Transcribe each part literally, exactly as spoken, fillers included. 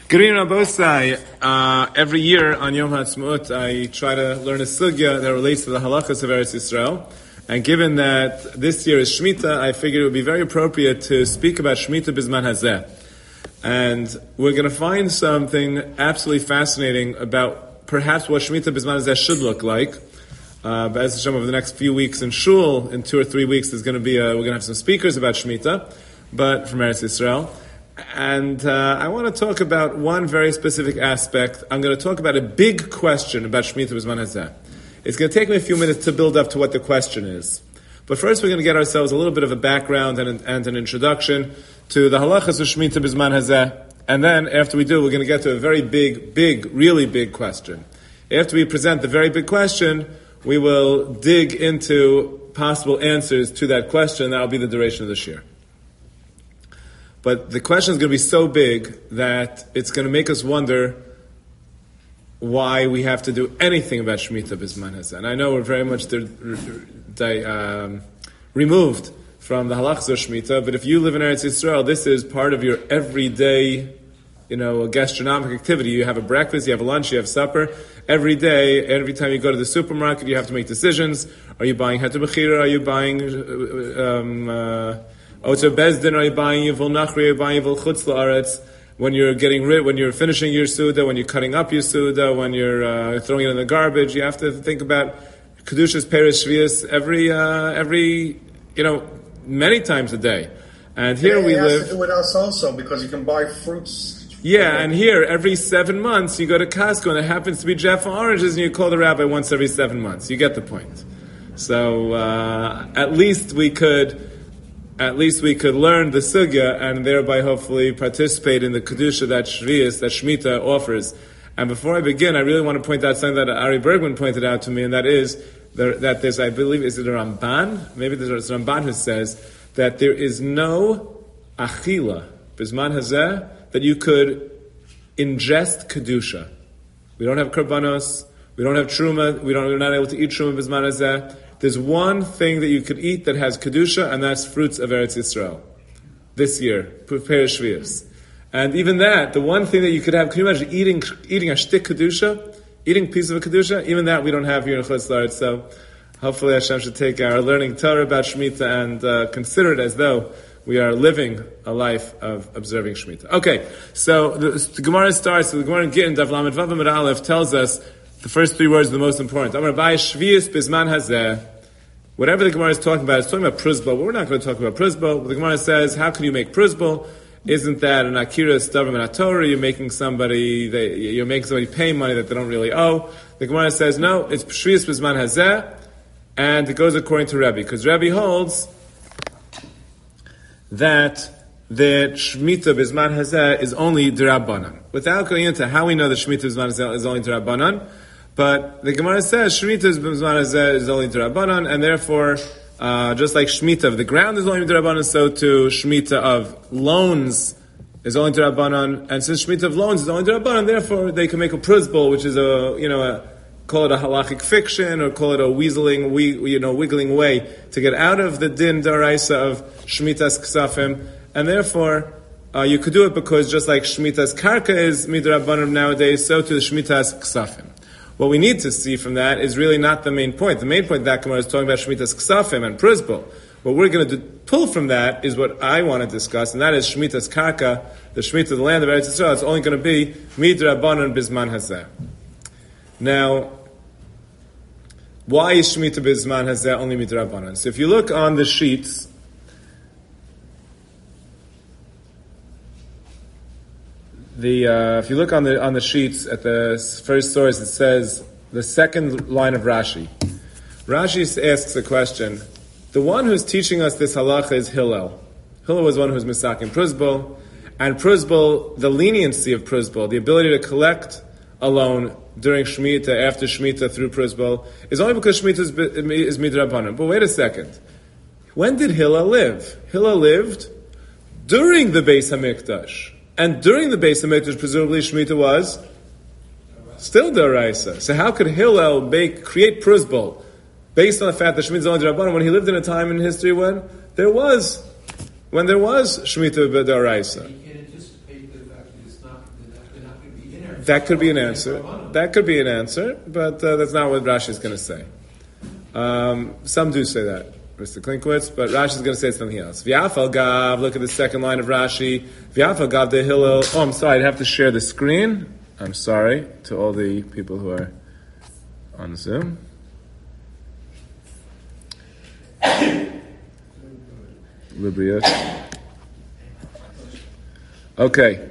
Good evening, Rabosai. Uh, every year on Yom HaAtzmaut, I try to learn a sugya that relates to the halachas of Eretz Yisrael. And given that this year is Shemitah, I figured it would be very appropriate to speak about Shemitah Bizman Hazeh. And we're going to find something absolutely fascinating about perhaps what Shemitah Bizman Hazeh should look like. Uh, but as Hashem, over the next few weeks in Shul, in two or three weeks, there's going to be a, we're going to have some speakers about Shemitah, but from Eretz Yisrael. And uh, I want to talk about one very specific aspect. I'm going to talk about a big question about Shemitah B'Zman Hazeh. It's going to take me a few minutes to build up to what the question is. But first we're going to get ourselves a little bit of a background and, and an introduction to the halachas of Shemitah B'Zman Hazeh. And then after we do, we're going to get to a very big, big, really big question. After we present the very big question, we will dig into possible answers to that question. That will be the duration of the shir. But the question is going to be so big that it's going to make us wonder why we have to do anything about Shemitah B'Zman Hazeh. And I know we're very much de- de- um, removed from the halachas of Shemitah, but if you live in Eretz Yisrael, this is part of your everyday, you know, gastronomic activity. You have a breakfast, you have a lunch, you have supper. Every day, every time you go to the supermarket, you have to make decisions. Are you buying Heter B'chira? Are you buying... Um, uh, Oter Bezdin, are you buying Yivul Nachri, are you buying Yivul Chutz La'aretz? When you're getting rid, when you're finishing your Suda, when you're cutting up your Suda, when you're uh, throwing it in the garbage, you have to think about Kedushas Peres Shvius every, uh, every, you know, many times a day. And here yeah, we it live... has to do with us also, because you can buy fruits. Yeah, and here, every seven months, you go to Costco, and it happens to be Jaffa oranges, and you call the rabbi once every seven months. You get the point. So, uh, at least we could... At least we could learn the sugya and thereby hopefully participate in the kedusha that Shvius, that Shemitah offers. And before I begin, I really want to point out something that Ari Bergman pointed out to me, and that is there, that there's, I believe, is it a Ramban? Maybe there's a Ramban who says that there is no achila, B'Zman Hazeh, that you could ingest kedusha. We don't have karbanos, we don't have truma, we don't, we're not able to eat truma B'Zman Hazeh. There's one thing that you could eat that has Kedusha, and that's fruits of Eretz Yisrael. This year, prepare Shvius. And even that, the one thing that you could have, can you imagine eating eating a shtik Kedusha? Eating a piece of a Kedusha? Even that we don't have here in Chutz La'aretz. So hopefully Hashem should take our learning Torah about Shemitah and uh, consider it as though we are living a life of observing Shemitah. Okay, so the, the Gemara starts, so the Gemara in Gittin, Daf Lamed Vav Amud Aleph, tells us the first three words are the most important. I'm going to buy Shvius B'Zman Hazeh. Whatever the Gemara is talking about, it's talking about pruzbul, but we're not going to talk about pruzbul. The Gemara says, how can you make pruzbul? Isn't that an akira stavim and Torah? You're making somebody, they, you're making somebody pay money that they don't really owe. The Gemara says, no, it's Shvius B'Zman Hazeh, and it goes according to Rebbe, because Rebbe holds that the Shemitah B'Zman Hazeh is only D'Rabbanan. Without going into how we know that Shemitah B'Zman Hazeh is only D'Rabbanan, but the Gemara says Shemitah B'Zman Hazeh is only D'Rabbanan, and therefore, uh, just like Shemitah of the ground is only D'Rabbanan, so too Shemitah of loans is only D'Rabbanan, and since Shemitah of loans is only D'Rabbanan, therefore they can make a pruzbul, which is a, you know, a, call it a halachic fiction, or call it a weaseling, we, you know, wiggling way to get out of the din daraisa of Shemitah's ksafim, and therefore, uh, you could do it because just like Shemitah's karka is midrabbanan nowadays, so too the Shemitah's ksafim. What we need to see from that is really not the main point. The main point that Gemara is talking about Shemitah's ksafim and pruzbul. What we're going to do, pull from that is what I want to discuss, and that is Shemitah's karka, the Shemitah of the land of Eretz Yisrael. It's only going to be midrabbanan B'Zman Hazeh. Now, why is Shemitah B'Zman Hazeh only midrabbanan? So if you look on the sheets, The uh, if you look on the on the sheets at the first source, it says the second line of Rashi. Rashi asks a question. The one who's teaching us this halacha is Hillel. Hillel was one who was misaking pruzbul, and pruzbul, the leniency of pruzbul, the ability to collect a loan during Shemitah, after Shemitah, through pruzbul, is only because Shemitah is, is midrabanan. But wait a second. When did Hillel live? Hillel lived during the Beis Hamikdash. And during the Beis Hamikdash, presumably Shemitah was still D'Oraisa. So how could Hillel make, create pruzbul based on the fact that Shemitah is only D'Rabbanan when he lived in a time in history when there was, when there was Shemitah D'Oraisa? You can't anticipate the fact that That could be an answer. That could be an answer, but uh, that's not what Rashi is going to say. Um, some do say that, Mister Klinkwitz, but Rashi is going to say something else. V'yafal gav, look at the second line of Rashi. V'yafal gav de Hillel. Oh, I'm sorry, I'd have to share the screen. I'm sorry to all the people who are on Zoom. Libriot. Okay.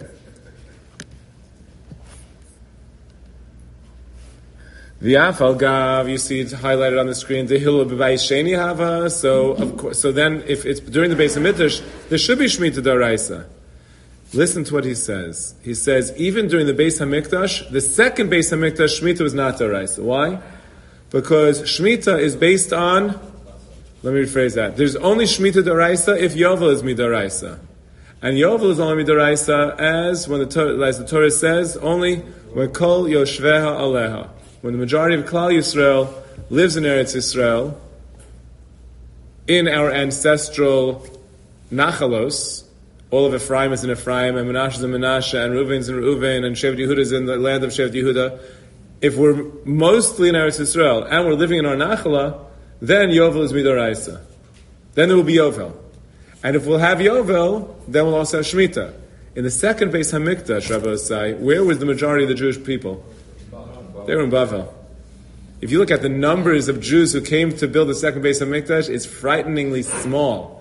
V'yafal gav, you see it's highlighted on the screen. The Hillel b'bayis sheni hava. So of course, so then if it's during the Beis Hamikdash, there should be Shemitah d'oraisa. Listen to what he says. He says even during the Beis Hamikdash, the second Beis Hamikdash, Shemitah was not d'oraisa. Why? Because Shemitah is based on. Let me rephrase that. There's only Shemitah d'oraisa if Yovel is midoraisa, and Yovel is only midoraisa as when the Torah, as the Torah says, only when kol yoshveha aleha. When the majority of Klal Yisrael lives in Eretz Yisrael, in our ancestral Nachalos, all of Ephraim is in Ephraim, and Menashe is in Menashe, and Reuven is in Reuven, and Shevet Yehuda is in the land of Shevet Yehuda. If we're mostly in Eretz Yisrael, and we're living in our Nachala, then Yovel is Midoraisa. Then there will be Yovel. And if we'll have Yovel, then we'll also have Shemitah. In the second Beis Hamikdash, Rabbi Osai, where was the majority of the Jewish people? They were in Bavel. If you look at the numbers of Jews who came to build the second Beis Hamikdash, it's frighteningly small.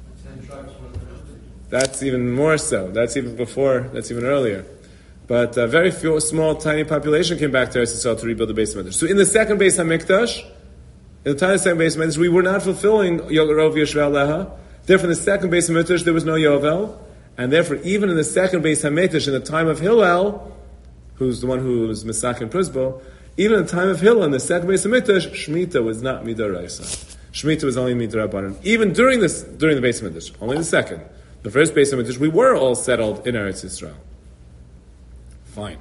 That's even more so. That's even before, that's even earlier. But a very few, small, tiny population came back to Eretz Yisrael to rebuild the Beis Hamikdash. So in the second Beis Hamikdash, in the time of the second Beis Hamikdash, we were not fulfilling Rov Yeshvel Leha. Therefore, in the second Beis Hamikdash, there was no Yovel. And therefore, even in the second Beis Hamikdash, in the time of Hillel, who's the one who was Mesach and Prisbo, even in the time of Hillel, in the second Beis Hamikdash, Shemitah was not Midoraisa. Shemitah was only Midorabanan. Even during this, during the Beis Hamikdash, only the second. The first Beis Hamikdash, we were all settled in Eretz Yisrael. Fine.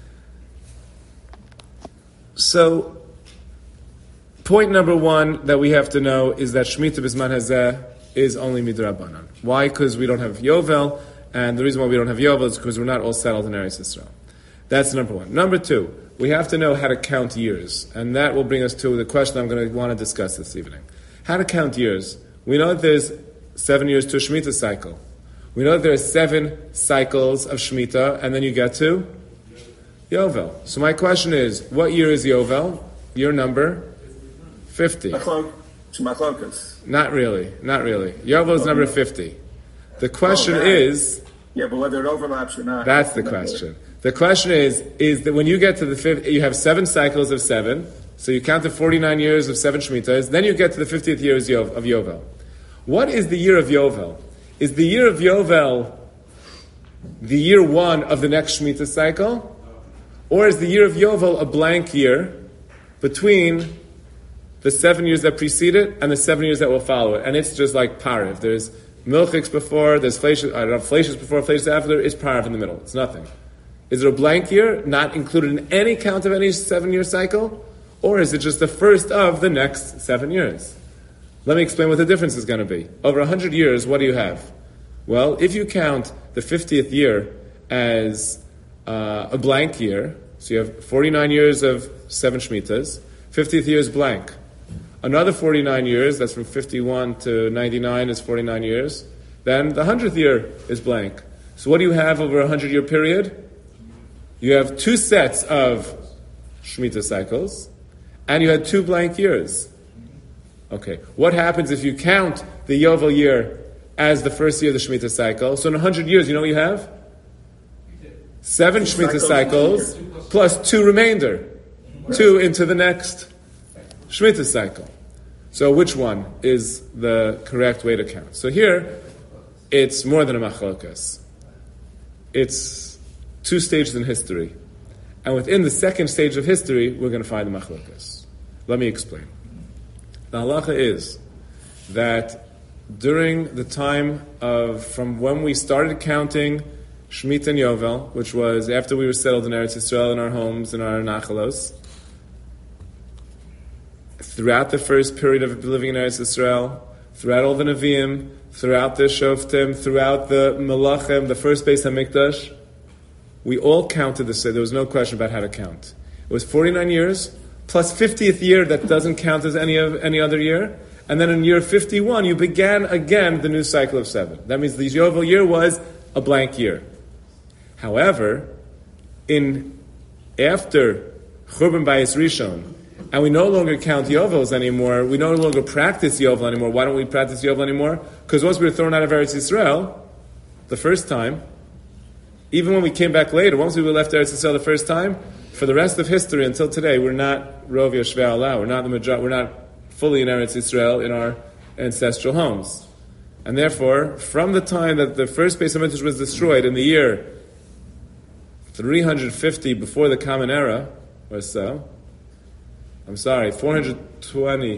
So, point number one that we have to know is that Shemitah B'zman Hazeh is only Midorabanan. Why? Because we don't have Yovel, and the reason why we don't have Yovel is because we're not all settled in Eretz Yisrael. That's number one. Number two, we have to know how to count years. And that will bring us to the question I'm going to want to discuss this evening. How to count years. We know that there's seven years to a Shemitah cycle. We know that there are seven cycles of Shemitah, and then you get to Yovel. So my question is, what year is Yovel? Year number? fifty. Not really. Not really. Yovel is number fifty. The question is... Yeah, but whether it overlaps or not... That's the question. The question is, is that when you get to the fifth, you have seven cycles of seven, so you count the forty-nine years of seven Shemitahs, then you get to the fiftieth year of Yovel. What is the year of Yovel? Is the year of Yovel the year one of the next Shemitah cycle? Or is the year of Yovel a blank year between the seven years that precede it and the seven years that will follow it? And it's just like Pariv. There's Milchiks before, there's Fleishes, I don't know, Fleishes before, Fleishes after, it's Pariv in the middle. It's nothing. Is it a blank year, not included in any count of any seven-year cycle? Or is it just the first of the next seven years? Let me explain what the difference is going to be. Over one hundred years, what do you have? Well, if you count the fiftieth year as uh, a blank year, so you have forty-nine years of seven Shemitahs, fiftieth year is blank. Another forty-nine years, that's from fifty-one to ninety-nine is forty-nine years. Then the one hundredth year is blank. So what do you have over a one hundred-year period? You have two sets of Shemitah cycles, and you had two blank years. Okay, what happens if you count the Yovel year as the first year of the Shemitah cycle? So in one hundred years, you know what you have? Seven Shemitah cycles plus two remainder. Two into the next Shemitah cycle. So which one is the correct way to count? So here, it's more than a machlokas. It's two stages in history. And within the second stage of history, we're going to find the machlokas. Let me explain. The halacha is that during the time of, from when we started counting Shemitah and Yovel, which was after we were settled in Eretz Yisrael in our homes, in our nachalos, throughout the first period of living in Eretz Yisrael, throughout all the Nevi'im, throughout the Shoftim, throughout the Melachim, the first Beis HaMikdash, we all counted the same. There was no question about how to count. It was forty-nine years, plus fiftieth year that doesn't count as any of any other year. And then in year fifty-one, you began again the new cycle of seven. That means the Yovel year was a blank year. However, in after Churban Bayis Rishon, and we no longer count Yovels anymore, we no longer practice Yovel anymore. Why don't we practice Yovel anymore? Because once we were thrown out of Eretz Yisrael, the first time, even when we came back later, once we were left Eretz Yisrael the first time, for the rest of history until today, we're not Rov Yoshvei Allah. We're not the major- We're not fully in Eretz Yisrael in our ancestral homes, and therefore, from the time that the first Beis Hamikdash was destroyed in the year three hundred fifty before the Common Era, or so, I'm sorry, four hundred twenty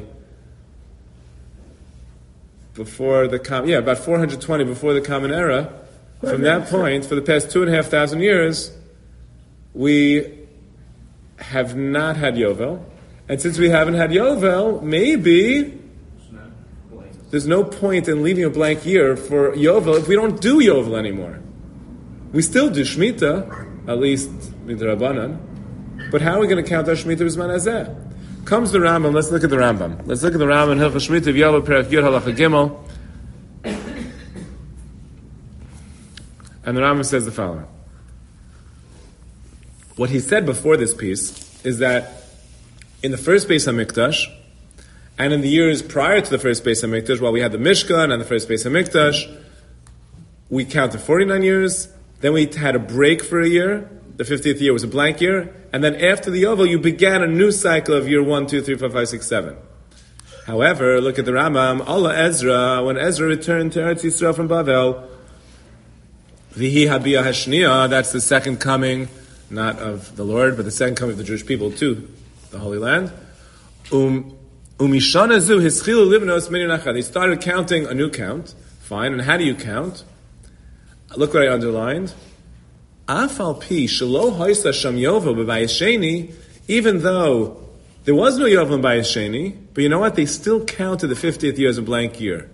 before the Com- yeah, about four hundred twenty before the Common Era. From that point, for the past two and a half thousand years, we have not had Yovel. And since we haven't had Yovel, maybe there's no point in leaving a blank year for Yovel if we don't do Yovel anymore. We still do Shemitah, at least midrabanan. But how are we going to count our Shemitah b'zman hazeh? Comes the Rambam. Let's look at the Rambam. Let's look at the Rambam in Hilchos Shemitah of Yovel Perek Yud Halacha Gimel. And the Rambam says the following. What he said before this piece is that in the first Beis Hamikdash, and in the years prior to the first Beis Hamikdash, while we had the Mishkan and the first Beis Hamikdash, we counted forty-nine years, then we had a break for a year, the fiftieth year was a blank year, and then after the Yovel, you began a new cycle of year one, two, three, four, five, six, seven. However, look at the Rambam, Allah Ezra, when Ezra returned to Eretz Yisrael from Bavel, Vihi Habiyah Hashniya, that's the second coming, not of the Lord, but the second coming of the Jewish people to the Holy Land. Um, Umishanazu Hischilu Livnos Minyanachad. They started counting a new count. Fine, and how do you count? Look what I underlined. Afal pi shelo haisa sham yovel b'bayis, even though there was no yovel in Bayis Sheni, but you know what? They still counted the fiftieth year as a blank year.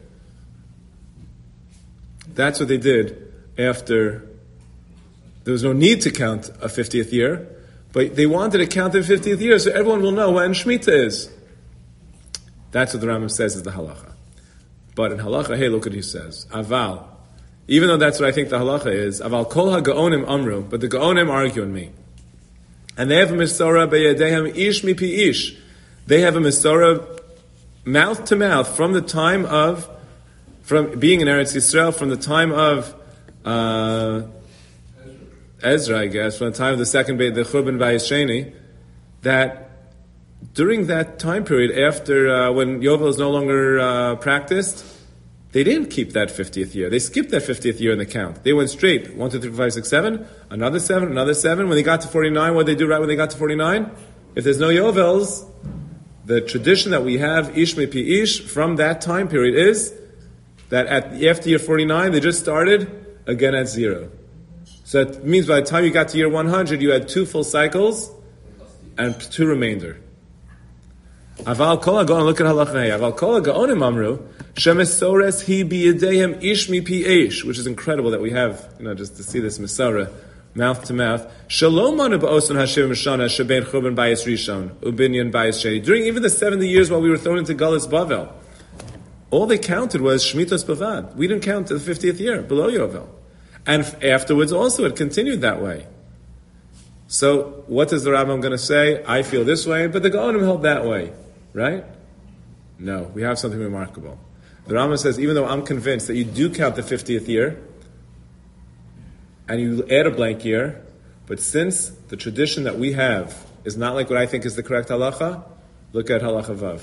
That's what they did after. There was no need to count a fiftieth year, but they wanted to count the fiftieth year so everyone will know when Shemitah is. That's what the Rambam says is the halacha. But in halacha, hey, look what he says. Aval. Even though that's what I think the halacha is, aval kol ha-gaonim amru, but the gaonim argue on me. And they have a misora beyadehem ish mipi ish. They have a misora mouth to mouth from the time of, from being in Eretz Yisrael, from the time of uh, Ezra, I guess, from the time of the second Beit, the Churban Bayis Sheni, that during that time period, after uh, when Yovel is no longer uh, practiced, they didn't keep that fiftieth year. They skipped that fiftieth year in the count. They went straight. One, two, three, four, five, six, seven. Another seven. Another seven. When they got to forty-nine, what did they do right when they got to forty-nine? If there's no Yovels, the tradition that we have, Ish Mipi Ish, from that time period is that at after year forty-nine, they just started again at zero. So that means by the time you got to year one hundred, you had two full cycles and two remainder. Aval kol ha-gaon, look at halacha hey. Aval kol ha-gaonim amru, shemesores hi biyadehem ish mipi ish, which is incredible that we have, you know, just to see this mesora, mouth to mouth. Shalom manu ba'oson hashem mishana sheben churban bayis rishon, ubinyan bayis sheni. During even the seventy years while we were thrown into Galus Bavel, all they counted was Shmitas Bavad. We didn't count to the fiftieth year, below Yovel. And afterwards also it continued that way. So what is the Rambam going to say? I feel this way, but the Gaonim held that way. Right? No, we have something remarkable. The Rambam says, even though I'm convinced that you do count the fiftieth year, and you add a blank year, but since the tradition that we have is not like what I think is the correct halacha, look at halacha vav.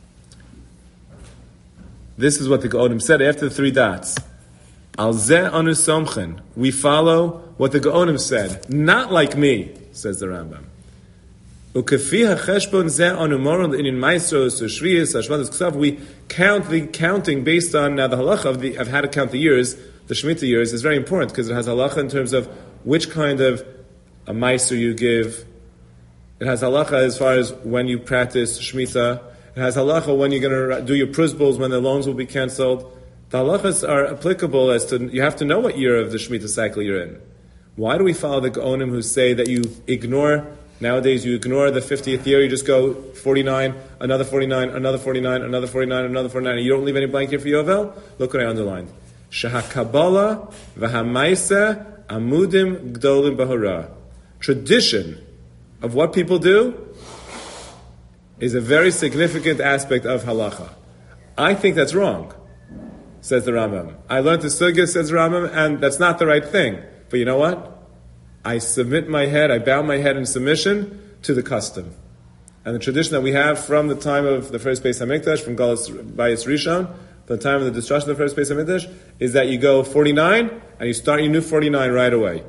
This is what the Gaonim said after the three dots. Al zeh anu somchen. We follow what the Gaonim said, not like me, says the Rambam. We count the counting based on now the halacha of, the, of how to count the years. The Shemitah years is very important because it has halacha in terms of which kind of a meiser you give. It has halacha as far as when you practice Shemitah. It has halacha when you're going to do your prusbos, when the loans will be cancelled. The halachas are applicable as to you have to know what year of the Shemitah cycle you're in. Why do we follow the Gaonim who say that you ignore, nowadays you ignore the fiftieth year, you just go forty-nine, another forty-nine, another forty-nine, another forty-nine, another forty-nine, and you don't leave any blank here for Yovel? Look what I underlined. Shahakabala v'hamaisa amudim gdolim bahara. Tradition of what people do is a very significant aspect of halacha. I think that's wrong, says the Rambam. I learned the sugya, says the Rambam, and that's not the right thing. But you know what? I submit my head, I bow my head in submission to the custom. And the tradition that we have from the time of the first Beis HaMikdash, from Galus Bayis Rishon, the time of the destruction of the first Beis HaMikdash, is that you go forty-nine, and you start your new forty-nine right away.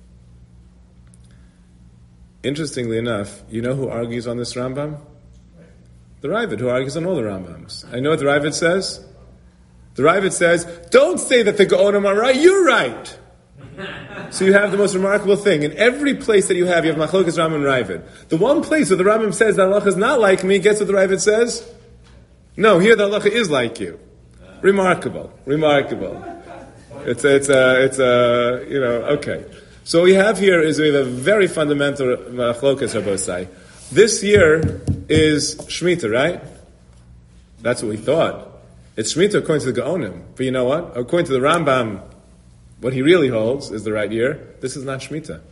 Interestingly enough, you know who argues on this Rambam? The Ravid, who argues on all the Rambams. I know what the Ravid says. The Ravid says, don't say that the Gaonim are right, you're right. So you have the most remarkable thing. In every place that you have, you have Machlokas Rambam and Ravid. The one place where the Rambam says that halacha is not like me, guess what the Ravid says? No, here the halacha is like you. Remarkable. Remarkable. It's a, it's a, it's a, you know, okay. So what we have here is we have a very fundamental Machlokas Rabbosai. This year is Shemitah, right? That's what we thought. It's Shemitah according to the Gaonim. But you know what? According to the Rambam, what he really holds is the right year. This is not Shemitah.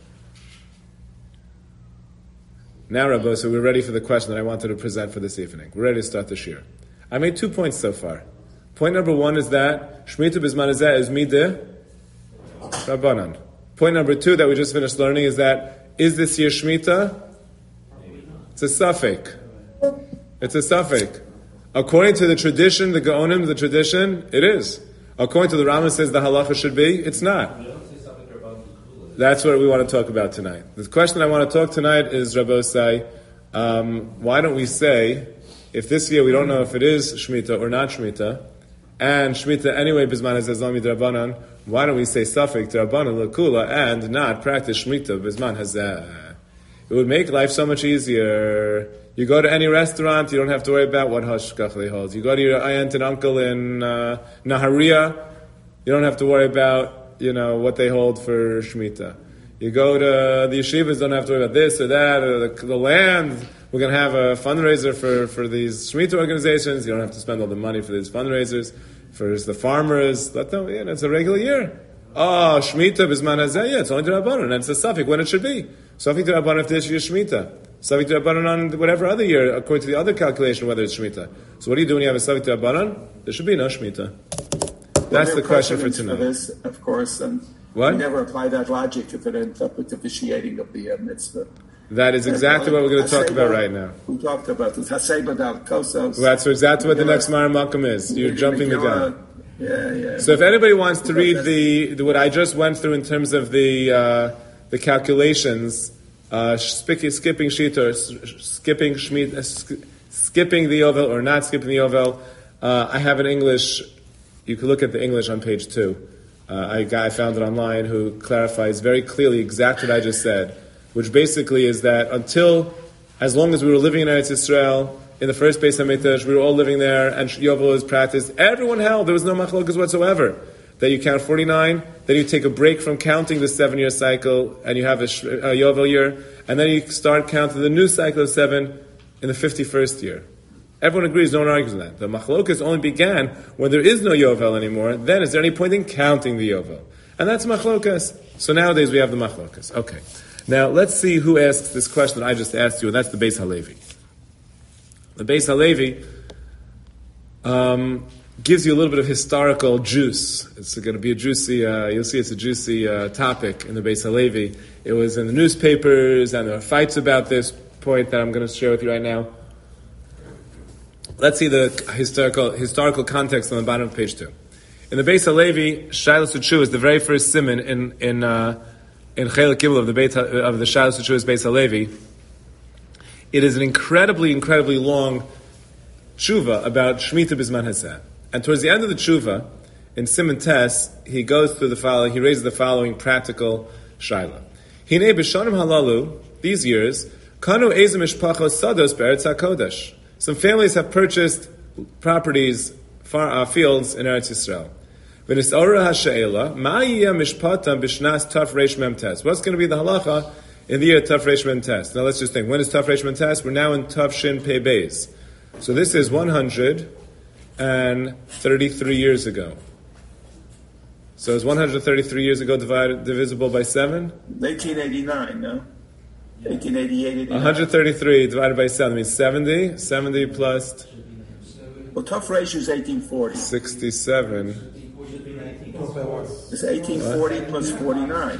Now, Rabbi, so we're ready for the question that I wanted to present for this evening. We're ready to start this year. I made two points so far. Point number one is that Shemitah B'zman Hazeh is Mideh Rabbanan. Point number two that we just finished learning is that, is this year Shemitah? It's a suffix. It's a suffix. According to the tradition, the Gaonim, the tradition, it is. According to the Rambam says the halacha should be, it's not. That's what we want to talk about tonight. The question I want to talk tonight is, Rabbosai, um, why don't we say, if this year we don't know if it is Shemitah or not Shemitah, and Shemitah anyway, Bizman Hazeh Zami D'Rabbanan, why don't we say suffix D'Rabbanan L'Kula and not practice Shemitah Bizman Hazeh? It would make life so much easier. You go to any restaurant, you don't have to worry about what hashkach they hold. You go to your aunt and uncle in uh, Nahariya, you don't have to worry about, you know, what they hold for Shemitah. You go to the yeshivas, don't have to worry about this or that, or the, the land. We're going to have a fundraiser for, for these Shemitah organizations. You don't have to spend all the money for these fundraisers. For the farmers, let them, yeah, it's a regular year. Oh, Shemitah B'zman Hazeh, yeah, it's only D'Rabbanan, and it's a suffix when it should be. Suffix D'Rabbanan if this year is Shemitah. Suffix D'Rabbanan on whatever other year, according to the other calculation, whether it's Shemitah. So what do you do when you have a Suffix D'Rabbanan? There should be no Shemitah. That's well, the question for tonight. For this, of course, and what? we never apply that logic if it ends up with the vitiating of the uh, mitzvah. That is exactly what we're going to talk about right now. We talked about this. Haseba dal kosos. That's exactly what the next Maramachim is. You're jumping the gun. Yeah, yeah. So if anybody wants to read the, the what I just went through in terms of the uh, the calculations, uh, skipping shita or skipping shmit, uh, sk- skipping the Yovel or not skipping the Yovel, uh, I have in English. You can look at the English on page two. Uh, I got, I found it online who clarifies very clearly exactly what I just said, which basically is that until, as long as we were living in Eretz Yisrael, in the first Beis HaMikdash, we were all living there, and Yovel was practiced. Everyone held, there was no machlokas whatsoever. That you count forty-nine, then you take a break from counting the seven-year cycle, and you have a, a Yovel year, and then you start counting the new cycle of seven in the fifty-first year. Everyone agrees, no one argues with that. The machlokas only began when there is no Yovel anymore. Then is there any point in counting the Yovel? And that's machlokas. So nowadays we have the machlokas. Okay. Now let's see who asks this question that I just asked you, and that's the Beis HaLevi. The Beis HaLevi um, gives you a little bit of historical juice. It's going to be a juicy, uh, you'll see it's a juicy uh, topic in the Beis HaLevi. It was in the newspapers, and there are fights about this point that I'm going to share with you right now. Let's see the historical historical context on the bottom of page two. In the Beis HaLevi, Shailas U'Tshuva is the very first siman in in uh, in Chelik Gimel of the Beit of the Shailas U'Tshuva's Beis HaLevi. It is an incredibly, incredibly long tshuva about Shemitah B'zman Hazeh. And towards the end of the tshuva, in Siman Tes, he goes through the following, he raises the following practical shaila. Hinei b'shanim halalu, these years, kanu ezeh mishpachos sados be'eretz HaKodesh. Some families have purchased properties, far, uh, fields in Eretz Yisrael. V'nis'ora ha'she'ela, ma yiyeh mishpatam b'shnas Taf Reish Mem Tes. What's going to be the halacha in the year Taf Reish Mem Tes? Now let's just think. When is Taf Reish Mem Tes? We're now in Taf Shin Pei Beis. So this is one hundred thirty-three years ago. So is one hundred thirty-three years ago divided, divisible by seven? eighteen eighty-nine, no? eighteen eighty-eight, eighty-nine. one hundred thirty-three divided by seven means seventy. seventy plus... Well, Tough ratio is eighteen forty. sixty-seven. It's eighteen forty plus forty-nine.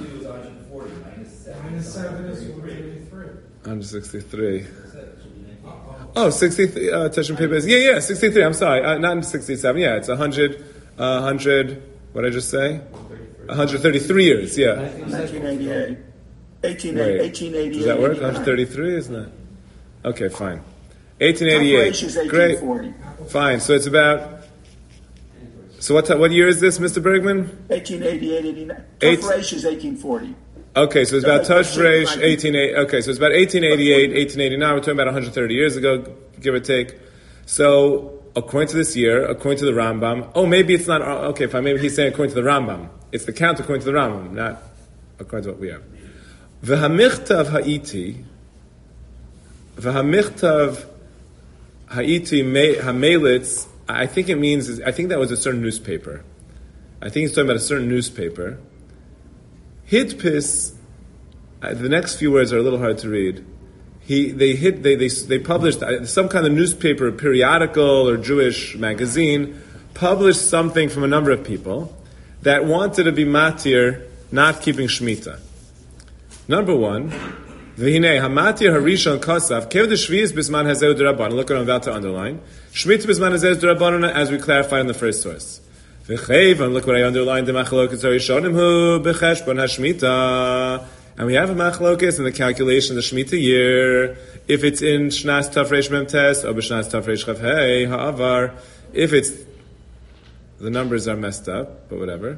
one hundred sixty-three. Oh, sixty-three, uh, Teshuvah Pei. Yeah, yeah, sixty-three, I'm sorry. Uh, not sixty-seven, yeah, it's one hundred, uh, one hundred, what did I just say? one hundred thirty-three years, yeah. nineteen eighty-eight. eighteen eighty-eight. Does that work? one hundred thirty-three, isn't it? Okay, fine. eighteen eighty-eight. Great. Fine, so it's about... So what what year is this, Mister Bergman? eighteen eighty-eight, eighty-nine. Tough ratio is eighteen forty. Okay, so it's about Tough Reish eighteen eighty. Okay, so it's about eighteen eighty-eight, eighteen eighty-nine. We're talking about one hundred thirty years ago, give or take. So according to this year, according to the Rambam, oh, maybe it's not. Okay, fine. Maybe he's saying according to the Rambam. It's the count according to the Rambam, not according to what we have. V'hamichtav ha'iti, v'hamichtav ha'iti ha'melitz. I think it means. I think that was a certain newspaper. I think he's talking about a certain newspaper. Hitpis, uh, the next few words are a little hard to read. He, they hit, they, they, they published uh, some kind of newspaper, periodical or Jewish magazine, published something from a number of people that wanted to be matir, not keeping Shemitah. Number one, v'hinei hamatir harishon kasav kev the shvius bisman hazeu d'rabbanan. Look what I'm about to underline. Shemitah bisman hazeu d'rabbanan, as we clarified in the first source. And look what I underlined, the machlokas harishonim hu b'cheshbon hashmita. And we have a machlokas in the calculation of the Shemitah year. If it's in Shnas Taf Reish Mem Tes or b'Shnas Taf Reish Chav Hei ha'avar, if it's, the numbers are messed up, but whatever.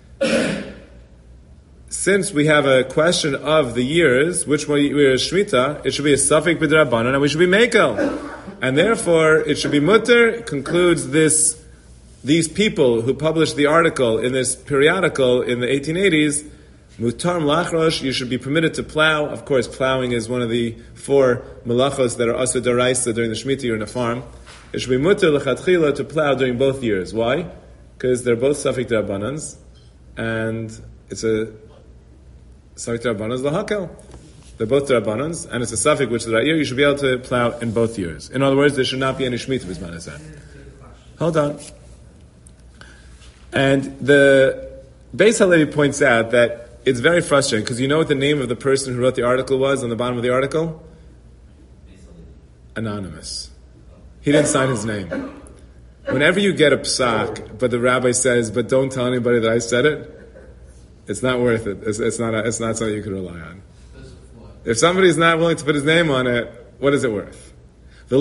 Since we have a question of the years, which one year is Shemitah, it should be a suffix b'drabanan, and we should be mekel. And therefore, it should be mutter, concludes this. These people who published the article in this periodical in the eighteen eighties, mutar mlachrosh, you should be permitted to plow. Of course, plowing is one of the four melachos that are also daraisa during the Shemitah year in a farm. It should be mutar lechatchila to plow during both years. Why? Because they're both suffix d'rabbanans, and it's a suffix d'rabbanans lahakel. They're both d'rabbanans, and it's a suffix which is the right year. You should be able to plow in both years. In other words, there should not be any Shemitah bisman hazeh. Hold on. And the Beis Halevi points out that it's very frustrating because you know what the name of the person who wrote the article was on the bottom of the article? Anonymous. He didn't sign his name. Whenever you get a psak, but the rabbi says, "But don't tell anybody that I said it," it's not worth it. It's, it's not. A, it's not something you can rely on. If somebody's not willing to put his name on it, what is it worth? The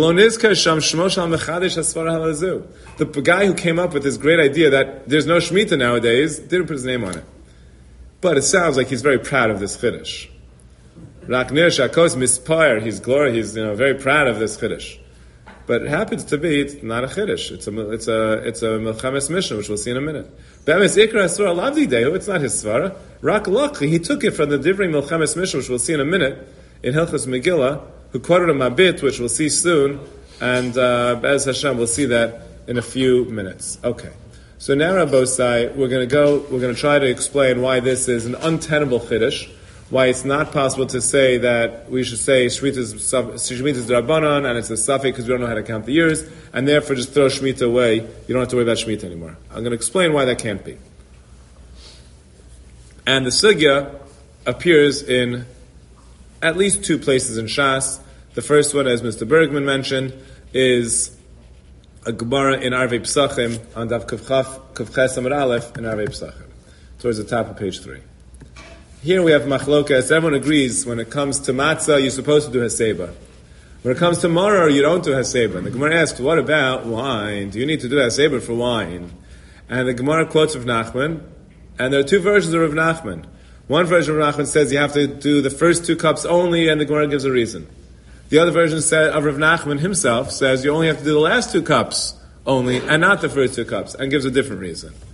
guy who came up with this great idea that there's no Shemitah nowadays didn't put his name on it. But it sounds like he's very proud of this Chiddush. Raknir Shakos Mispire, he's glory, he's you know very proud of this Chiddush. But it happens to be it's not a Chiddush. It's a it's a it's a Melchames Mishnah, which we'll see in a minute. Be'emes Ikra Asura Lavdi Dehu, it's not his svara. Rak Lach, he took it from the Divrei Melchames Mishnah, which we'll see in a minute in Hilchos Megillah, who quoted a mabit, which we'll see soon, and uh, Be'ez Hashem, we'll see that in a few minutes. Okay. So now, Rabbosai, we're going to go, we're going to try to explain why this is an untenable Chiddush, why it's not possible to say that we should say Shemitah is Rabbanan, and it's a suffix because we don't know how to count the years, and therefore just throw Shemitah away. You don't have to worry about Shemitah anymore. I'm going to explain why that can't be. And the sugya appears in at least two places in Shas. The first one, as Mister Bergman mentioned, is a Gemara in Arvei Pesachim on Daf Kavches Amar Aleph in Arvei Pesachim, towards the top of page three. Here we have machlokas. Everyone agrees when it comes to matzah, you're supposed to do haseba. When it comes to maror, you don't do haseba. And the Gemara asks, what about wine? Do you need to do haseba for wine? And the Gemara quotes Rav Nachman, and there are two versions of Rav Nachman. One version of Rav Nachman says you have to do the first two cups only, and the Gemara gives a reason. The other version of Rav Nachman himself says you only have to do the last two cups only, and not the first two cups, and gives a different reason.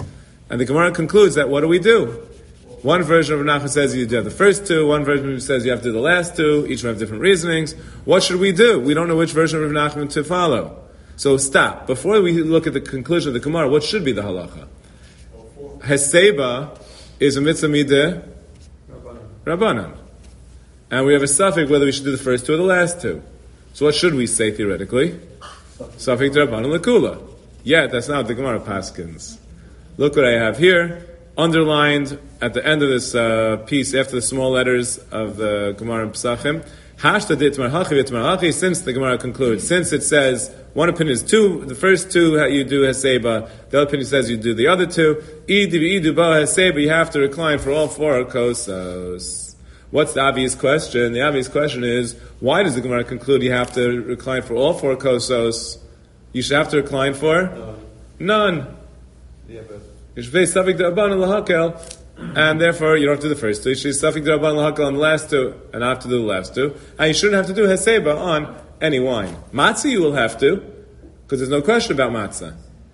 And the Gemara concludes that what do we do? One version of Rav Nachman says you have the first two, one version says you have to do the last two, each one have different reasonings. What should we do? We don't know which version of Rav Nachman to follow. So stop. Before we look at the conclusion of the Gemara, what should be the halacha? Heseba is a mitzvah mideh Rabbanan. And we have a suffix whether we should do the first two or the last two. So what should we say theoretically? Suffix Rabbanan Lakula. Yeah, that's not what the Gemara paskins. Look what I have here. Underlined at the end of this uh, piece, after the small letters of the Gemara in Pesachim, Hashta ditmar hachi vitmar hachi, since the Gemara concludes, since it says, one opinion is two, the first two you do Heseba, the other opinion says you do the other two, Idu idu ba Heseba, you have to recline for all four kosos. What's the obvious question? The obvious question is, why does the Gemara conclude you have to recline for all four kosos? You should have to recline for? None. None. Yeah, but you should face Safik D'Rabbanan L'Hakel, and therefore you don't have to do the first two. You should Safik D'Rabbanan L'Hakel on the last two, and not have to do the last two. And you shouldn't have to do Heseba on any wine. Matzah you will have to, because there's no question about matzah.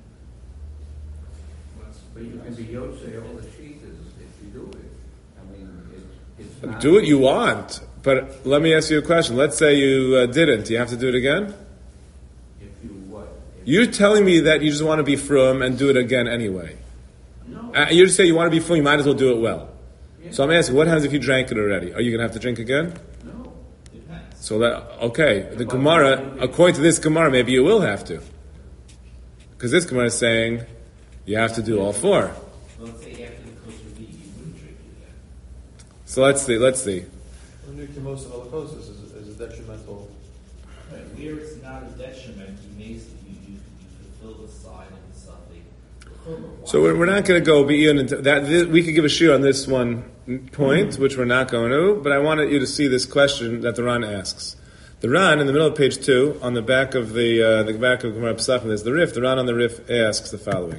But you can be Yotzei all the cheeses if you do it. I mean, it, it's not... Do what you want, but let me ask you a question. Let's say you uh, didn't. Do you have to do it again? If you what? If You're telling me that you just want to be frum and do it again anyway. No. Uh, you just say you want to be frum, you might as well do it well. Yeah. So I'm asking, what happens if you drank it already? Are you going to have to drink again? No. Depends. So that, okay, the Gemara, according to this Gemara, maybe you will have to. Because this Gemara is saying, you have to do all four. Well, let's say after the kosher meat, you wouldn't drink it again. So let's see, let's see. Most of alakosis is, is a detrimental. Right, where it's not a detriment, you may you, you, you fulfill the side of the suffix. So we're, we're not going to go beyond into that. This, we could give a shiur on this one point, which we're not going to. But I wanted you to see this question that the Ran asks. The Ran in the middle of page two, on the back of the uh, the back of Gemara Pesachim, there's the Rif. The Ran on the Rif asks the following.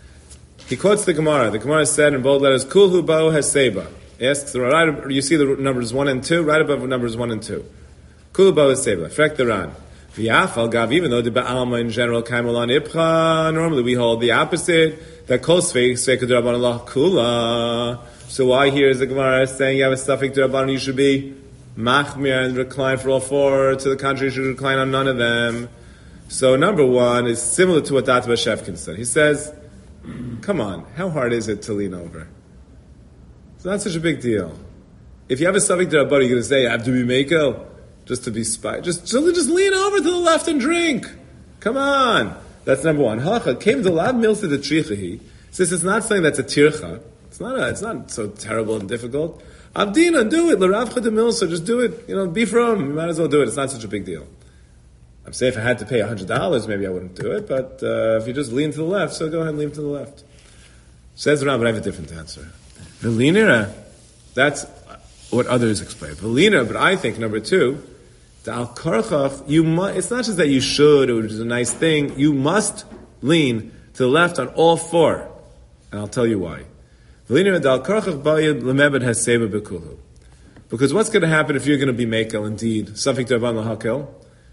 He quotes the Gemara. The Gemara said in bold letters, "Kulhu bo haseba." Asks the right. You see the numbers one and two, right above numbers one and two. Kulhu bo haseba. Frek the Ran. V'yafal gav, even though the ba'alma in general kaimulan ipcha, normally we hold the opposite, that kol sveik sveik d'rabbanan Allah kula. So why here is the Gemara saying you have a suffix d'rabbanan, you should be machmir and recline for all four, to the contrary you should recline on none of them. So number one is similar to what Dr. Shevkin said. He says, come on, how hard is it to lean over? It's not such a big deal. If you have a suffix d'rabbanan, you're going to say, I have to be mekel? Just to be spy, just just lean over to the left and drink. Come on, that's number one. Halacha came to lab milsa the trichahi. Since it's not something that's a tircha, it's not a, it's not so terrible and difficult. Abdina, do it. L'ravcha de milsa, just do it. You know, be from. You might as well do it. It's not such a big deal. I'm saying if I had to pay a hundred dollars, maybe I wouldn't do it. But uh, if you just lean to the left, so go ahead and lean to the left. Says Ram, but I have a different answer. Velina, that's what others explain. Velina, but I think number two. Al karchach, you must, it's not just that you should, which is a nice thing, you must lean to the left on all four. And I'll tell you why. Because what's going to happen if you're going to be mekel indeed? Something to Rabban Lahakel.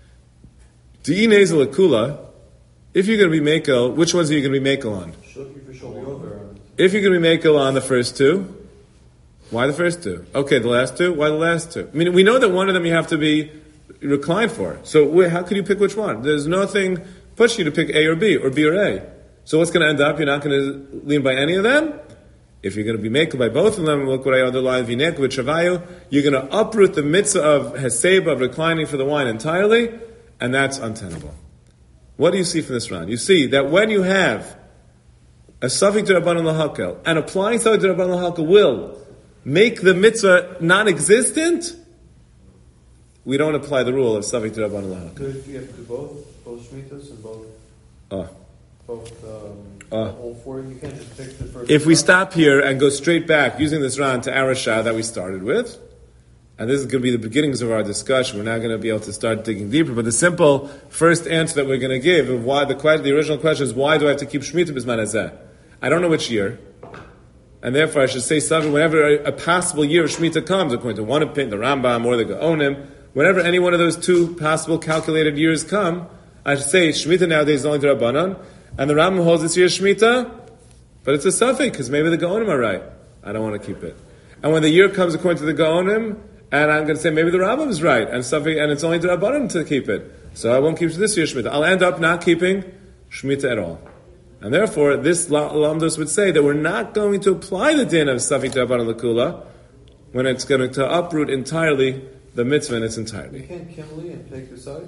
If you're going to be mekel, which ones are you going to be mekel on? If you're going to be mekel on the first two, why the first two? Okay, the last two, why the last two? I mean, we know that one of them you have to be recline for. So how could you pick which one? There's nothing pushing you to pick A or B, or B or A. So what's going to end up? You're not going to lean by any of them? If you're going to be makel by both of them, look what I underline, vinek with shavayu, you're going to uproot the mitzvah of heseba, of reclining for the wine entirely, and that's untenable. What do you see from this round? You see that when you have a suffix to Rabbanan Lahakel, and applying suffix to Rabbanan Lahakel will make the mitzvah non-existent, we don't apply the rule of suffix to Rabbanan Lahakel. So if you have to do both, both shmitas and both, uh, both um, uh, all four, you can't just pick the first. If we stop here and go straight back using this round to Arashah that we started with, and this is going to be the beginnings of our discussion, we're not going to be able to start digging deeper, but the simple first answer that we're going to give of why the question, the original question is, why do I have to keep Shemitah B'zman Hazeh? I don't know which year. And therefore, I should say something whenever a, a possible year of Shemitah comes, according to one opinion, the Rambam or the Gaonim, whenever any one of those two possible calculated years come, I should say Shemitah nowadays is only the Rabbanan, and the Rambam holds this year's Shemitah But it's a suffix, because maybe the Gaonim are right. I don't want to keep it. And when the year comes according to the Gaonim, and I'm going to say maybe the Rambam is right, and suffix, and it's only the Rabbanim to keep it. So I won't keep this year's Shemitah. I'll end up not keeping Shemitah at all. And therefore, this Lamdos would say that we're not going to apply the din of Safik Rabbanan Lakula when it's going to uproot entirely the mitzvah in its entirety. You can't Kimli and take the side?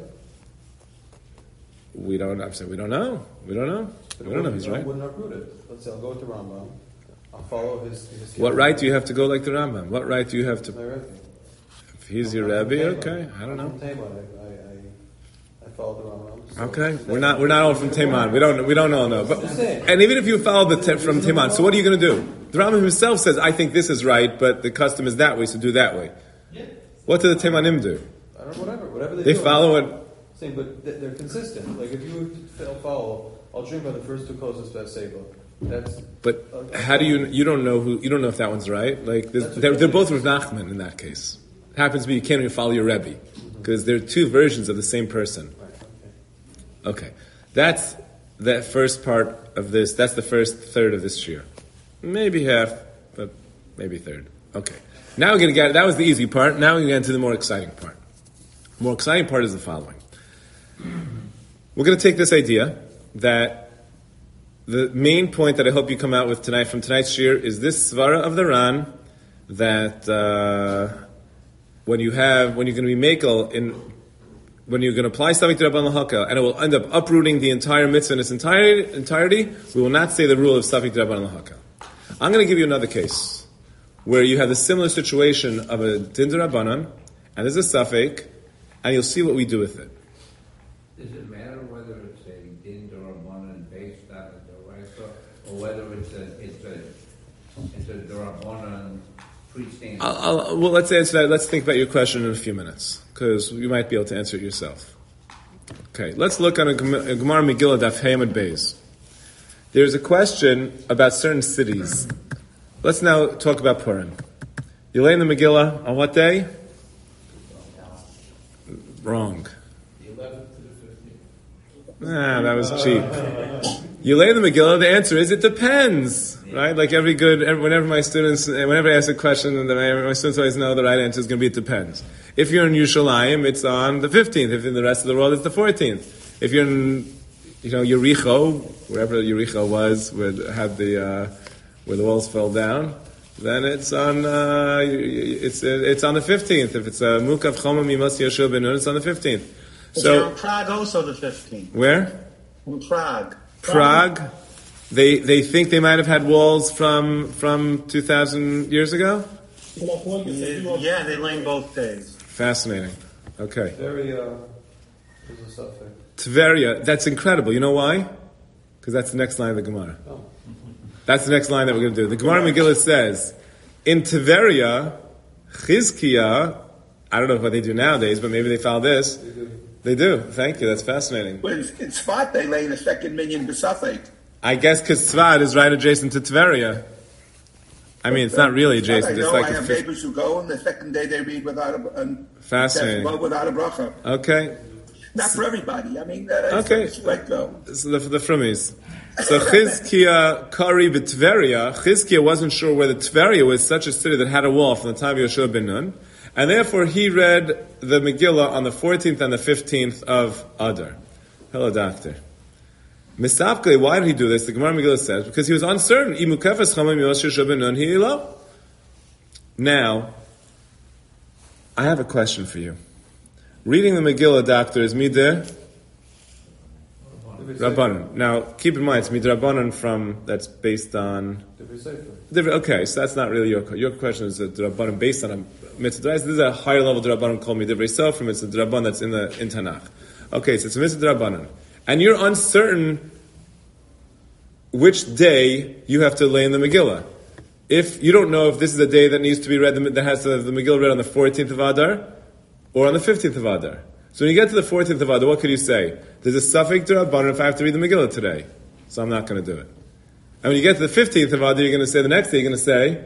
We don't, I'm saying, we don't know. We don't know. We don't know if he's right. I wouldn't uproot it. Let's say I'll go with the Rambam. I'll follow his... his What right do you have to go like the Rambam? What right do you have to... My Rebbe. If he's your I'm Rebbe, from okay, Teman. I don't I'm know. from Teman. I, I, I, I follow the Rambam. So Okay, we're not we're not all from Teman. We don't we don't all know. But and even if you follow the te- from Teman, so what are you going to do? The Rambam himself says, "I think this is right, but the custom is that way, so do that way." What do the Temanim do? I don't know, whatever, whatever they, They do. follow it. Same, but they- they're consistent. Like if you would fail follow, I'll drink by the first two closest best Seba. That's. But how do you you don't know who you don't know if that one's right? Like there's- That's they're, okay. they're both Rav Nachman in that case. It happens to be you can't even follow your Rebbe because they're two versions of the same person. Right, okay. Okay, that's that first part of this. That's the first third of this year. Maybe half, but maybe third. Okay. Now we're going to get, that was the easy part. Now we're going to get into the more exciting part. The more exciting part is the following. We're going to take this idea that the main point that I hope you come out with tonight from tonight's year is this svara of the Ran that uh, when you have, when you're going to be makel in, when you're going to apply something to Rabban Lahaka and it will end up uprooting the entire mitzvah in its entirety, entirety we will not say the rule of something to Rabban Lahaka. I'm going to give you another case where you have a similar situation of a din d'Rabbanan, and there's a suffix, and you'll see what we do with it. Does it matter whether it's a din d'Rabbanan based on a Doraisa, or whether it's a it's a it's a d'Rabbanan freestanding? I'll, I'll, well, let's answer that. Let's think about your question in a few minutes, because you might be able to answer it yourself. Okay, let's look on a Gem- a Gemara Megillah Daf Hamad Beis. There's a question about certain cities. Let's now talk about Purim. You lay in the Megillah on what day? Wrong. The eleventh to the fifteenth. Ah, that was cheap. You lay in the Megillah, the answer is it depends, right? Like every good, every, whenever my students, whenever I ask a question, and my, my students always know the right answer is going to be it depends. If you're in Yerushalayim, it's on the fifteenth. If in the rest of the world, it's the fourteenth. If you're in, you know, Yericho, wherever Yericho was, where it had the, uh, where the walls fell down, then it's on uh, it's it's on the fifteenth. If it's a Mukav Choma Mimos Yeshua Ben Nun, it's on the fifteenth. So So Prague also the fifteenth. where? In Prague. Prague. They they think they might have had walls from from two thousand years ago. Yeah, they lay both days. Fascinating. Okay, Very, uh, there's a suffix. Tveria. That's incredible. You know why? Because that's the next line of the Gemara. Oh. That's the next line that we're going to do. The Gemara Megillah says, in Tveria, Chizkiah, I don't know what they do nowadays, but maybe they found this. They do. They do. Thank you. That's fascinating. Well, in in Tzfat, they lay the second minion B'Safek. I guess because Tzvad is right adjacent to Tveria. I mean, it's not really I adjacent. It's know like I a have fifth. neighbors who go, and the second day they read without a, and Fascinating. that's without a bracha. Okay. Not for everybody. I mean, uh, Okay. it's like though. So the, the Frumis. So Chizkiah Kari b'Tveria, Chizkiah wasn't sure whether Tveria was such a city that had a wall from the time of Yeshua ben Nun, and therefore he read the Megillah on the fourteenth and the fifteenth of Adar. Hello, doctor. Misapkei, why did he do this? The Gemara Megillah says, because he was uncertain. Imukefes chamim Yeshua ben Nun hi'ilo. Now, I have a question for you. Reading the Megillah, doctor, is mideh Rabbanan. Now, keep in mind, it's midrabanan from that's based on. Different sefer. Different, okay, so that's not really your your question. Is a drabanan based on a mitzvah? This is a higher level drabanan called midivrei sofrim. It's a drabanan that's in the in Tanakh. Okay, so it's a mitzvah drabanan, and you're uncertain which day you have to lay in the Megillah. If you don't know if this is a day that needs to be read, that has to, the Megillah read on the fourteenth of Adar or on the fifteenth of Adar. So when you get to the fourteenth of Adar, what could you say? There's a suffix d'Rabbanan if I have to read the Megillah today, so I'm not going to do it. And when you get to the fifteenth of Adar, you're going to say the next day. You're going to say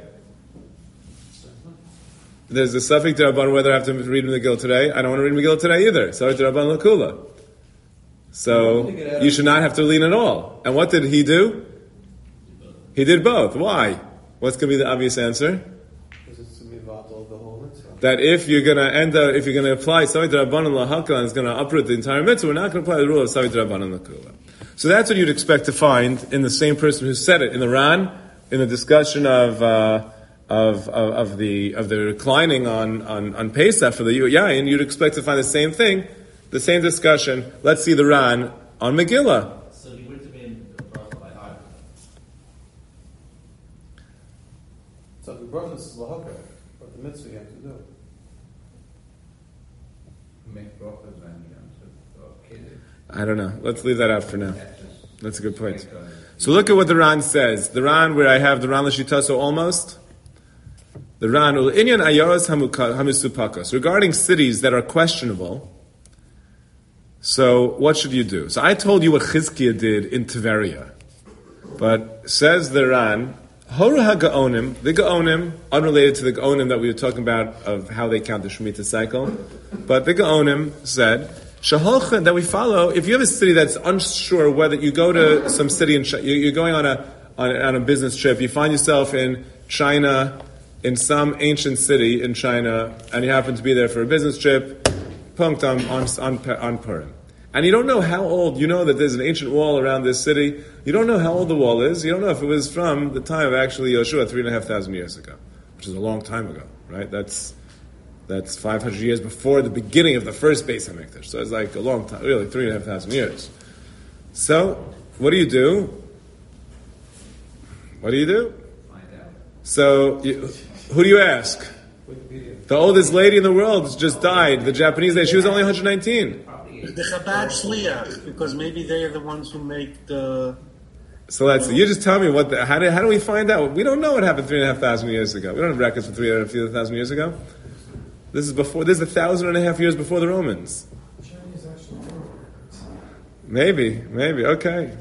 there's a suffix d'Rabbanan whether I have to read the Megillah today. I don't want to read the Megillah today either. Sorry, d'Rabbanan l'kula. So you should not have to lean at all. And what did he do? He did both. Why? What's going to be the obvious answer? Because it's to be vital of the whole mitzvah. That if you're going to end up, if you're going to apply Savit Rabbanan Lahakal and it's going to uproot the entire mitzvah, we're not going to apply the rule of Savit Rabbanan Lahakal. So that's what you'd expect to find in the same person who said it in the Ran, in the discussion of uh, of, of of the of the reclining on on, on Pesach for the Yayin. You'd expect to find the same thing, the same discussion. Let's see the Ran on Megillah. So he would have been brought by Adam. So the brachas is lahaka, but the mitzvah you have to do. Make brachas on Yom Tov, or Kiddush. I don't know. Let's leave that out for now. That's just- That's a good point. make a- So look at what the Ran says. The Ran, where I have the Ran L'Shitaso almost. The Ran, Inyan Ayaros Hamisupakos. Regarding cities that are questionable, so what should you do? So I told you what Chizkiah did in Tiberia. But says the Ran, Horu HaGaonim, the Gaonim, unrelated to the Gaonim that we were talking about of how they count the Shemitah cycle, but the Gaonim said, Shaholcha, that we follow, if you have a city that's unsure whether you go to some city in China, you're going on a, on a on a business trip, you find yourself in China, in some ancient city in China, and you happen to be there for a business trip, punked on, on, on, on Purim. And you don't know how old, you know that there's an ancient wall around this city, you don't know how old the wall is, you don't know if it was from the time of actually Yoshua, three and a half thousand years ago, which is a long time ago, right? That's That's five hundred years before the beginning of the first Beis HaMikdash. So it's like a long time, really, three and a half thousand years. So, what do you do? What do you do? Find out. So, you, who do you ask? Wikipedia. The oldest lady in the world just died. The Japanese lady, she was only one hundred nineteen. Probably The Chabad Shliach, because maybe they are the ones who make the. So let's see. You just tell me what. The, how, do, how do we find out? We don't know what happened three and a half thousand years ago. We don't have records for three and a half thousand years ago. This is before. This is a thousand and a half years before the Romans. Maybe, maybe. Okay.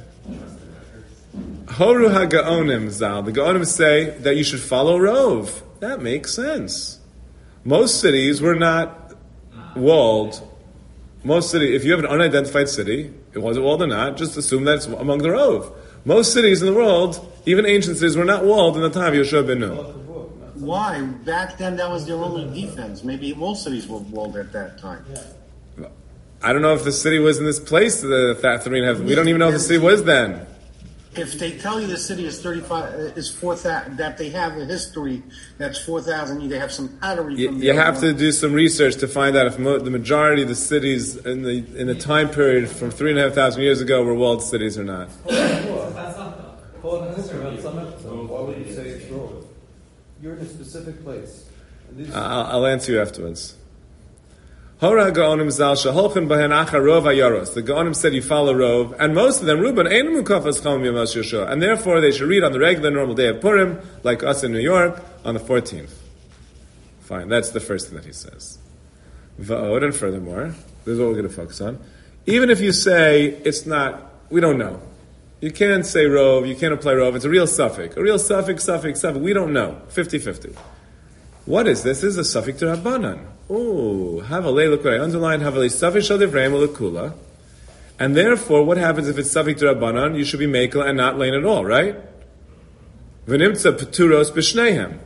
Horu HaGaonim Zal. The Gaonim say that you should follow Rov. That makes sense. Most cities were not walled. Most city, if you have an unidentified city, it wasn't walled or not, just assume that it's among the Rov. Most cities in the world, even ancient cities, were not walled in the time of Yeshua ben Nun. Why? Back then, that was their only defense. Maybe most cities were walled at that time. I don't know if the city was in this place. The that three and a half. We don't even know if the city was then. If they tell you the city is thirty-five, uh, is four thousand, that they have a history that's four thousand, they have some pottery. You, from you the have to do some research to find out if mo- the majority of the cities in the in the time period from three and a half thousand years ago were walled cities or not. Hold on, this about summit. So why would you say it's wrong? You're in a specific place. And these, I'll, I'll answer you afterwards. Hora Gaonim Zal Shaholchin Bahen Acha Rov Ayaros. The Gaonim said you follow Rov, and most of them Ruben Ein Mukafas Chom Yom Yoshua, and therefore they should read on the regular normal day of Purim, like us in New York, on the fourteenth. Fine, that's the first thing that he says. Va'od, and furthermore, this is what we're going to focus on. Even if you say it's not, we don't know. You can't say Rov, you can't apply Rov, it's a real suffix. A real suffix, suffix, suffix, we don't know. fifty-fifty. What is this? This is a suffix to Rabbanan. Oh, Havalei, look what I underlined, Havalei suffix shadivrei mulakula. And therefore, what happens if it's suffix to Rabbanan? You should be Mekel and not lane at all, right? V'nimtza peturos b'shneihem.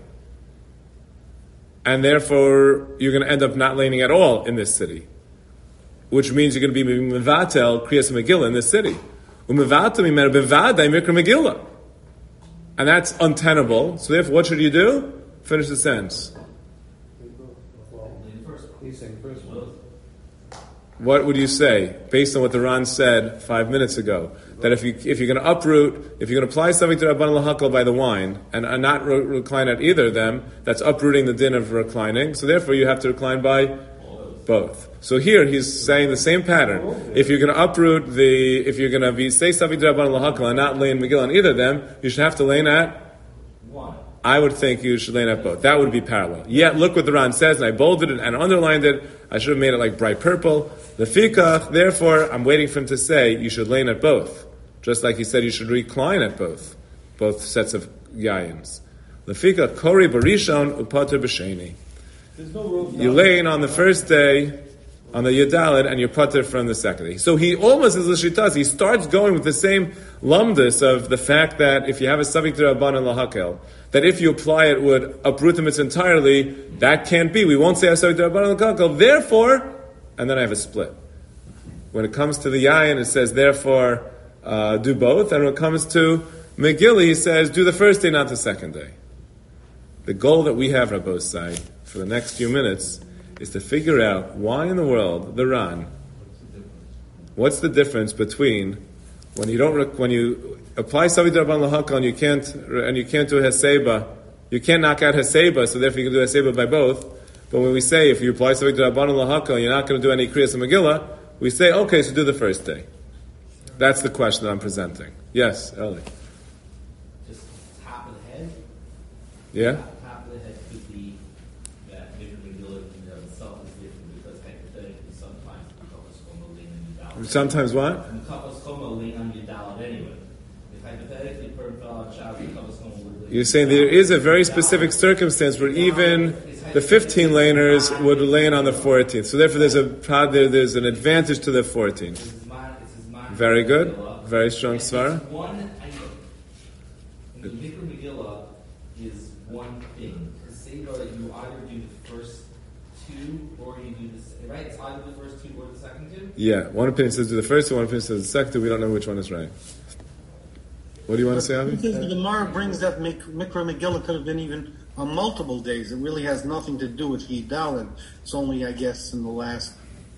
And therefore, you're going to end up not laning at all in this city. Which means you're going to be mevatel kriyas Megillah in this city. And that's untenable. So therefore, what should you do? Finish the sentence. he's saying first one. What would you say, based on what the Ran said five minutes ago? That if, you, if you're going to uproot, if you're going to apply something to Rabban Lahakal by the wine, and, and not re- recline at either of them, that's uprooting the din of reclining. So therefore, you have to recline by both. So here he's saying the same pattern. If you're going to uproot the, if you're going to be say something to Rabban Lahakal and not lay in Megillah on either of them, you should have to lay in at One. I would think you should lay in at both. That would be parallel. Yet look what the Ran says, and I bolded it and underlined it. I should have made it like bright purple. The fikach, therefore, I'm waiting for him to say you should lay in at both. Just like he said you should recline at both. Both sets of yayins. The fikach, kori barishon upater b'sheni. There's no rope. You lay in on the first day. on the Yudalid, and you're putter from the second day. So he almost is l'shitas. He starts going with the same lumdus of the fact that if you have a savik d'Rabbanan lahakel, that if you apply it would uproot the mitzvah entirely. That can't be. We won't say a savik d'Rabbanan lahakel. Therefore, and then I have a split. When it comes to the yayin, it says therefore uh, do both, and when it comes to Megillah, he says do the first day, not the second day. The goal that we have, Rabbosai, for the next few minutes is to figure out why in the world the Ran. What's the difference between when you don't when you apply Savik d'Rabbanan L'Hakal and you can't and you can't do Heseba, you can't knock out Heseba, so therefore you can do Heseba by both. But when we say if you apply Savik d'Rabbanan L'Hakal, you're not going to do any Kriyas and Megillah, we say okay, so do the first day. That's the question that I'm presenting. Yes, Eli. Just top of the head. Yeah. Top of the head could be that Mikra Megillah in and of itself is different because hypothetically sometimes the Kapas Koma lean on Yudalit. Sometimes what? The Kapas Koma lean on Yudalit anyway. If hypothetically per fellow child the Kapas Koma would lean. You're saying there is a very specific circumstance where even the fifteen laners would lane on the fourteenth. So therefore there's a there, there's an advantage to the fourteenth. Very good. Very strong svara. One item. The Mikra Megillah is one thing. The Seba, you either do the first two or you do the right. It's either the first two or the second two. Yeah, one opinion says do the first two, one opinion says the second two. We don't know which one is right. What do you want to say, Avi? Because the Gemara brings that Mik- Mikra Megillah could have been even on multiple days. It really has nothing to do with Yidalid. It's only, I guess, in the last.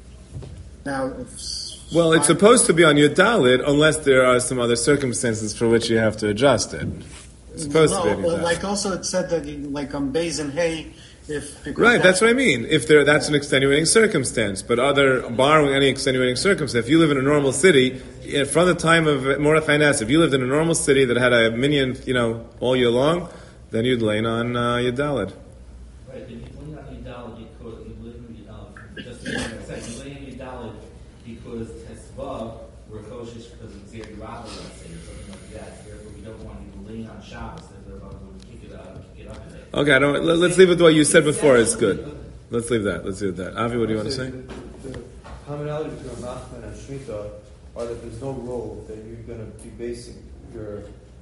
Now, if well, it's supposed to be on your Dalit unless there are some other circumstances for which you have to adjust it. It's supposed no, to be on your but Dalit. like also it said that you, like on Beis and Hay, if because Right, that's what I mean. If there, that's an extenuating circumstance. But other borrowing any extenuating circumstance, if you live in a normal city, eh, from the time of Mordechai Nass, if you lived in a normal city that had a minion, you know, all year long, then you'd lane on uh, your Dalit. Right, but you lean on Yudalid because you live in Yudalid. Just like I said, you lean on Yudalid because Tesvav were kosher because it's Zer Rabba, let's say, or something like that. Therefore, we don't want you to lean on Shabbos. Therefore, we would kick it out, kick it up a day. Okay, I don't, let, let's leave it to what you said before. It's good. Let's leave that. Let's leave that. Avi, what do you want to say? The, the commonality between Nachman and Shemitah are that there's no role that you're going to be basing your.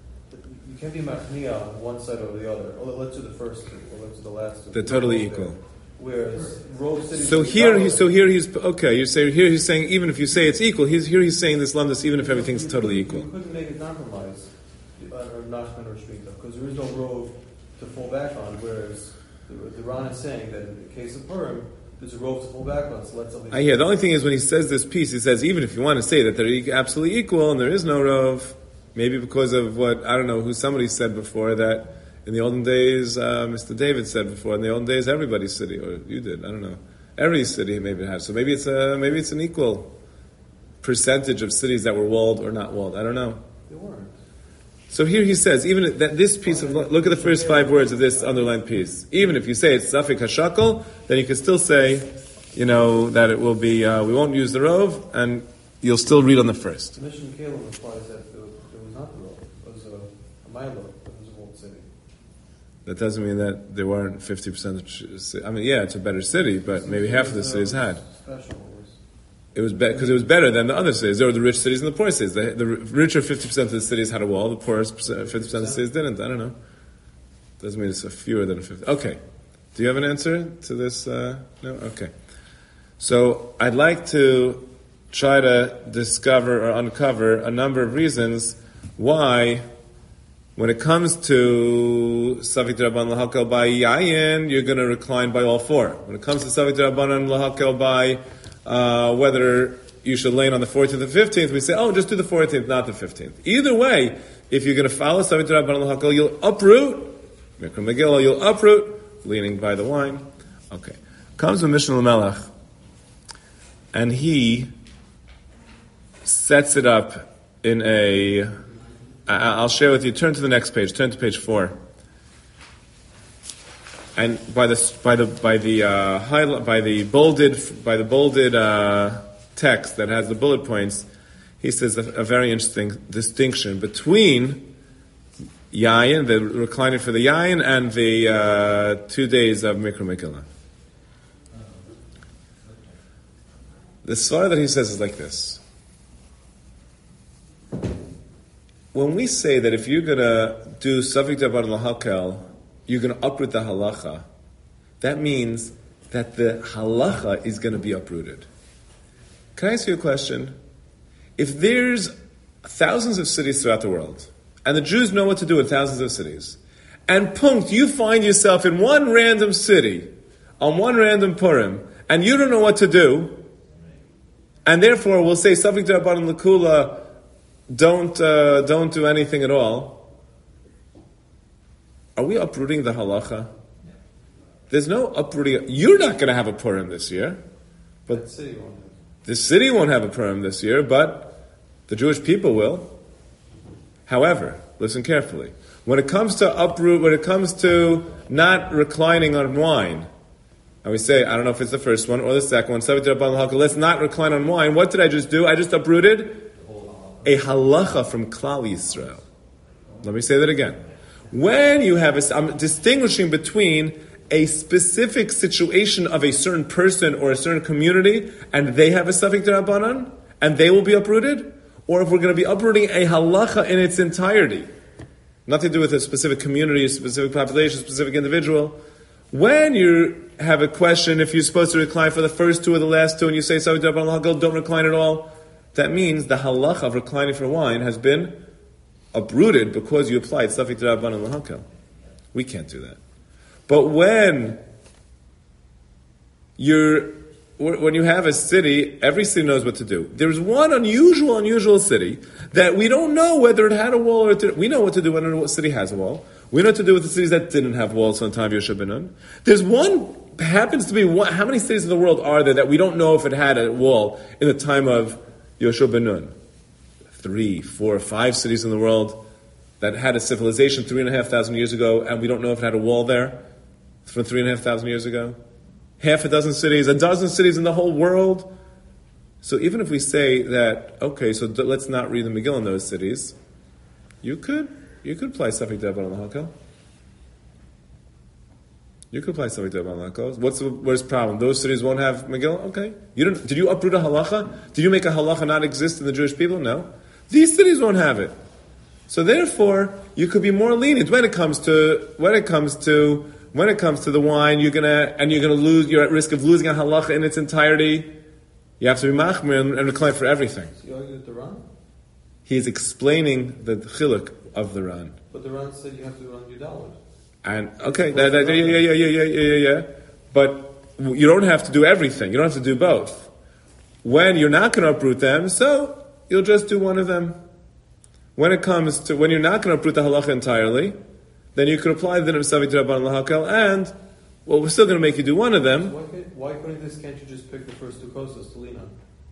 You can't be machnia on one side or the other. Oh, let's do the first two, or let's do the last two. They're totally equal. Whereas Rove City. So here, he, so here he's okay. You say here he's saying even if you say it's equal, he's here he's saying this lumdus even if everything's totally equal. You couldn't make a compromise on or Nachman or Shemitah because there is no Rove to fall back on. Whereas the, the Ran is saying that in the case of Purim, there's a Rove to fall back on. So let's. I hear. The only thing is when he says this piece, he says even if you want to say that they're e- absolutely equal and there is no Rove, maybe because of what I don't know who somebody said before that. In the olden days, uh, Mister David said before. In the olden days, everybody's city, or you did. I don't know. Every city maybe had. So maybe it's a maybe it's an equal percentage of cities that were walled or not walled. I don't know. They weren't. So here he says, even that this piece of look at the first five words of this underlined piece. Even if you say it's Safik Hashakal, then you can still say, you know, that it will be. Uh, we won't use the rov, and you'll still read on the first. Mission Caleb implies that there was, there was not the rove. It was a, a Milo. It was a walled city. That doesn't mean that there weren't fifty percent of ch- I mean, yeah, it's a better city, but maybe half of the cities had. Special was. It was because it was better than the other cities. There were the rich cities and the poor cities. The, the richer fifty percent of the cities had a wall. The poorest fifty percent of the cities didn't. I don't know. Doesn't mean it's a fewer than a fifty. Okay. Do you have an answer to this? Uh, no? Okay. So I'd like to try to discover or uncover a number of reasons why when it comes to Savik D'Rabbanan L'Hakel by Yayin, you're going to recline by all four. When it comes to Savik D'Rabbanan L'Hakel by uh, whether you should lane on the fourteenth and fifteenth, we say, oh, just do the fourteenth, not the fifteenth. Either way, if you're going to follow Savik D'Rabbanan L'Hakel, you'll uproot, Mikra Megillah, you'll uproot, leaning by the wine. Okay. Comes the Mishnah L'Melech, and he sets it up in a... I'll share with you. Turn to the next page. Turn to page four. And by the by the by the uh, highlight by the bolded by the bolded uh, text that has the bullet points, he says a, a very interesting distinction between Yayin, the recliner for the Yayin, and the uh, two days of Mikra Megillah. The svara that he says is like this. When we say that if you're going to do Savik Dabar Lahakel, you're going to uproot the halacha, that means that the halacha is going to be uprooted. Can I ask you a question? If there's thousands of cities throughout the world, and the Jews know what to do in thousands of cities, and punkt, you find yourself in one random city, on one random Purim, and you don't know what to do, and therefore we'll say, Savik Dabar Lakula, don't, uh, don't do anything at all. Are we uprooting the halacha? There's no uprooting. You're not going to have a Purim this year, but city won't have. the city won't have a Purim this year, but the Jewish people will. However, listen carefully. When it comes to uproot, when it comes to not reclining on wine, and we say, I don't know if it's the first one or the second one, let's not recline on wine. What did I just do? I just uprooted a halacha from Klal Yisrael. Let me say that again. When you have a, I'm distinguishing between a specific situation of a certain person or a certain community, and they have a Savik D'Rabbanan, and they will be uprooted, or if we're going to be uprooting a halacha in its entirety, nothing to do with a specific community, a specific population, a specific individual. When you have a question, if you're supposed to recline for the first two or the last two, and you say Savik D'Rabbanan, don't recline at all, that means the halacha of reclining for wine has been uprooted because you applied Savik D'Rabbanan L'Hakel. We can't do that. But when you're, when you have a city, every city knows what to do. There's one unusual, unusual city that we don't know whether it had a wall or it didn't. We know what to do when a city has a wall. We know what to do with the cities that didn't have walls on the time of Yosef ben Nun. There's one, happens to be one, how many cities in the world are there that we don't know if it had a wall in the time of Yosef ben Nun? Three, four, five cities in the world that had a civilization three and a half thousand years ago, and we don't know if it had a wall there from three and a half thousand years ago. Half a dozen cities, a dozen cities in the whole world. So even if we say that, okay, so d- let's not read the Megillah in those cities, you could you could apply Savik D'Rabbanan L'Hakel. You could apply Savik D'Rabbanan L'Hakel. What's the worst problem? Those cities won't have Megillah? Okay. You don't, did you uproot a halacha? Did you make a halacha not exist in the Jewish people? No. These cities won't have it. So therefore, you could be more lenient when it comes to when it comes to when it comes to the wine. You're gonna and you're gonna lose. You're at risk of losing a halacha in its entirety. You have to be machmir and, and recline for everything. So you argued with the Ran? He is explaining the chiluk of the Ran. But the Ran said you have to run your dollars. And okay, that, that, yeah, yeah, yeah, yeah, yeah, yeah, yeah. But you don't have to do everything. You don't have to do both. When you're not going to uproot them, so you'll just do one of them. When it comes to when you're not going to uproot the halacha entirely, then you could apply the din of Savik D'Rabbanan L'Hakel, and well, we're still going to make you do one of them. So why, can't, why couldn't this? Can't you just pick the first two kosas to lean on?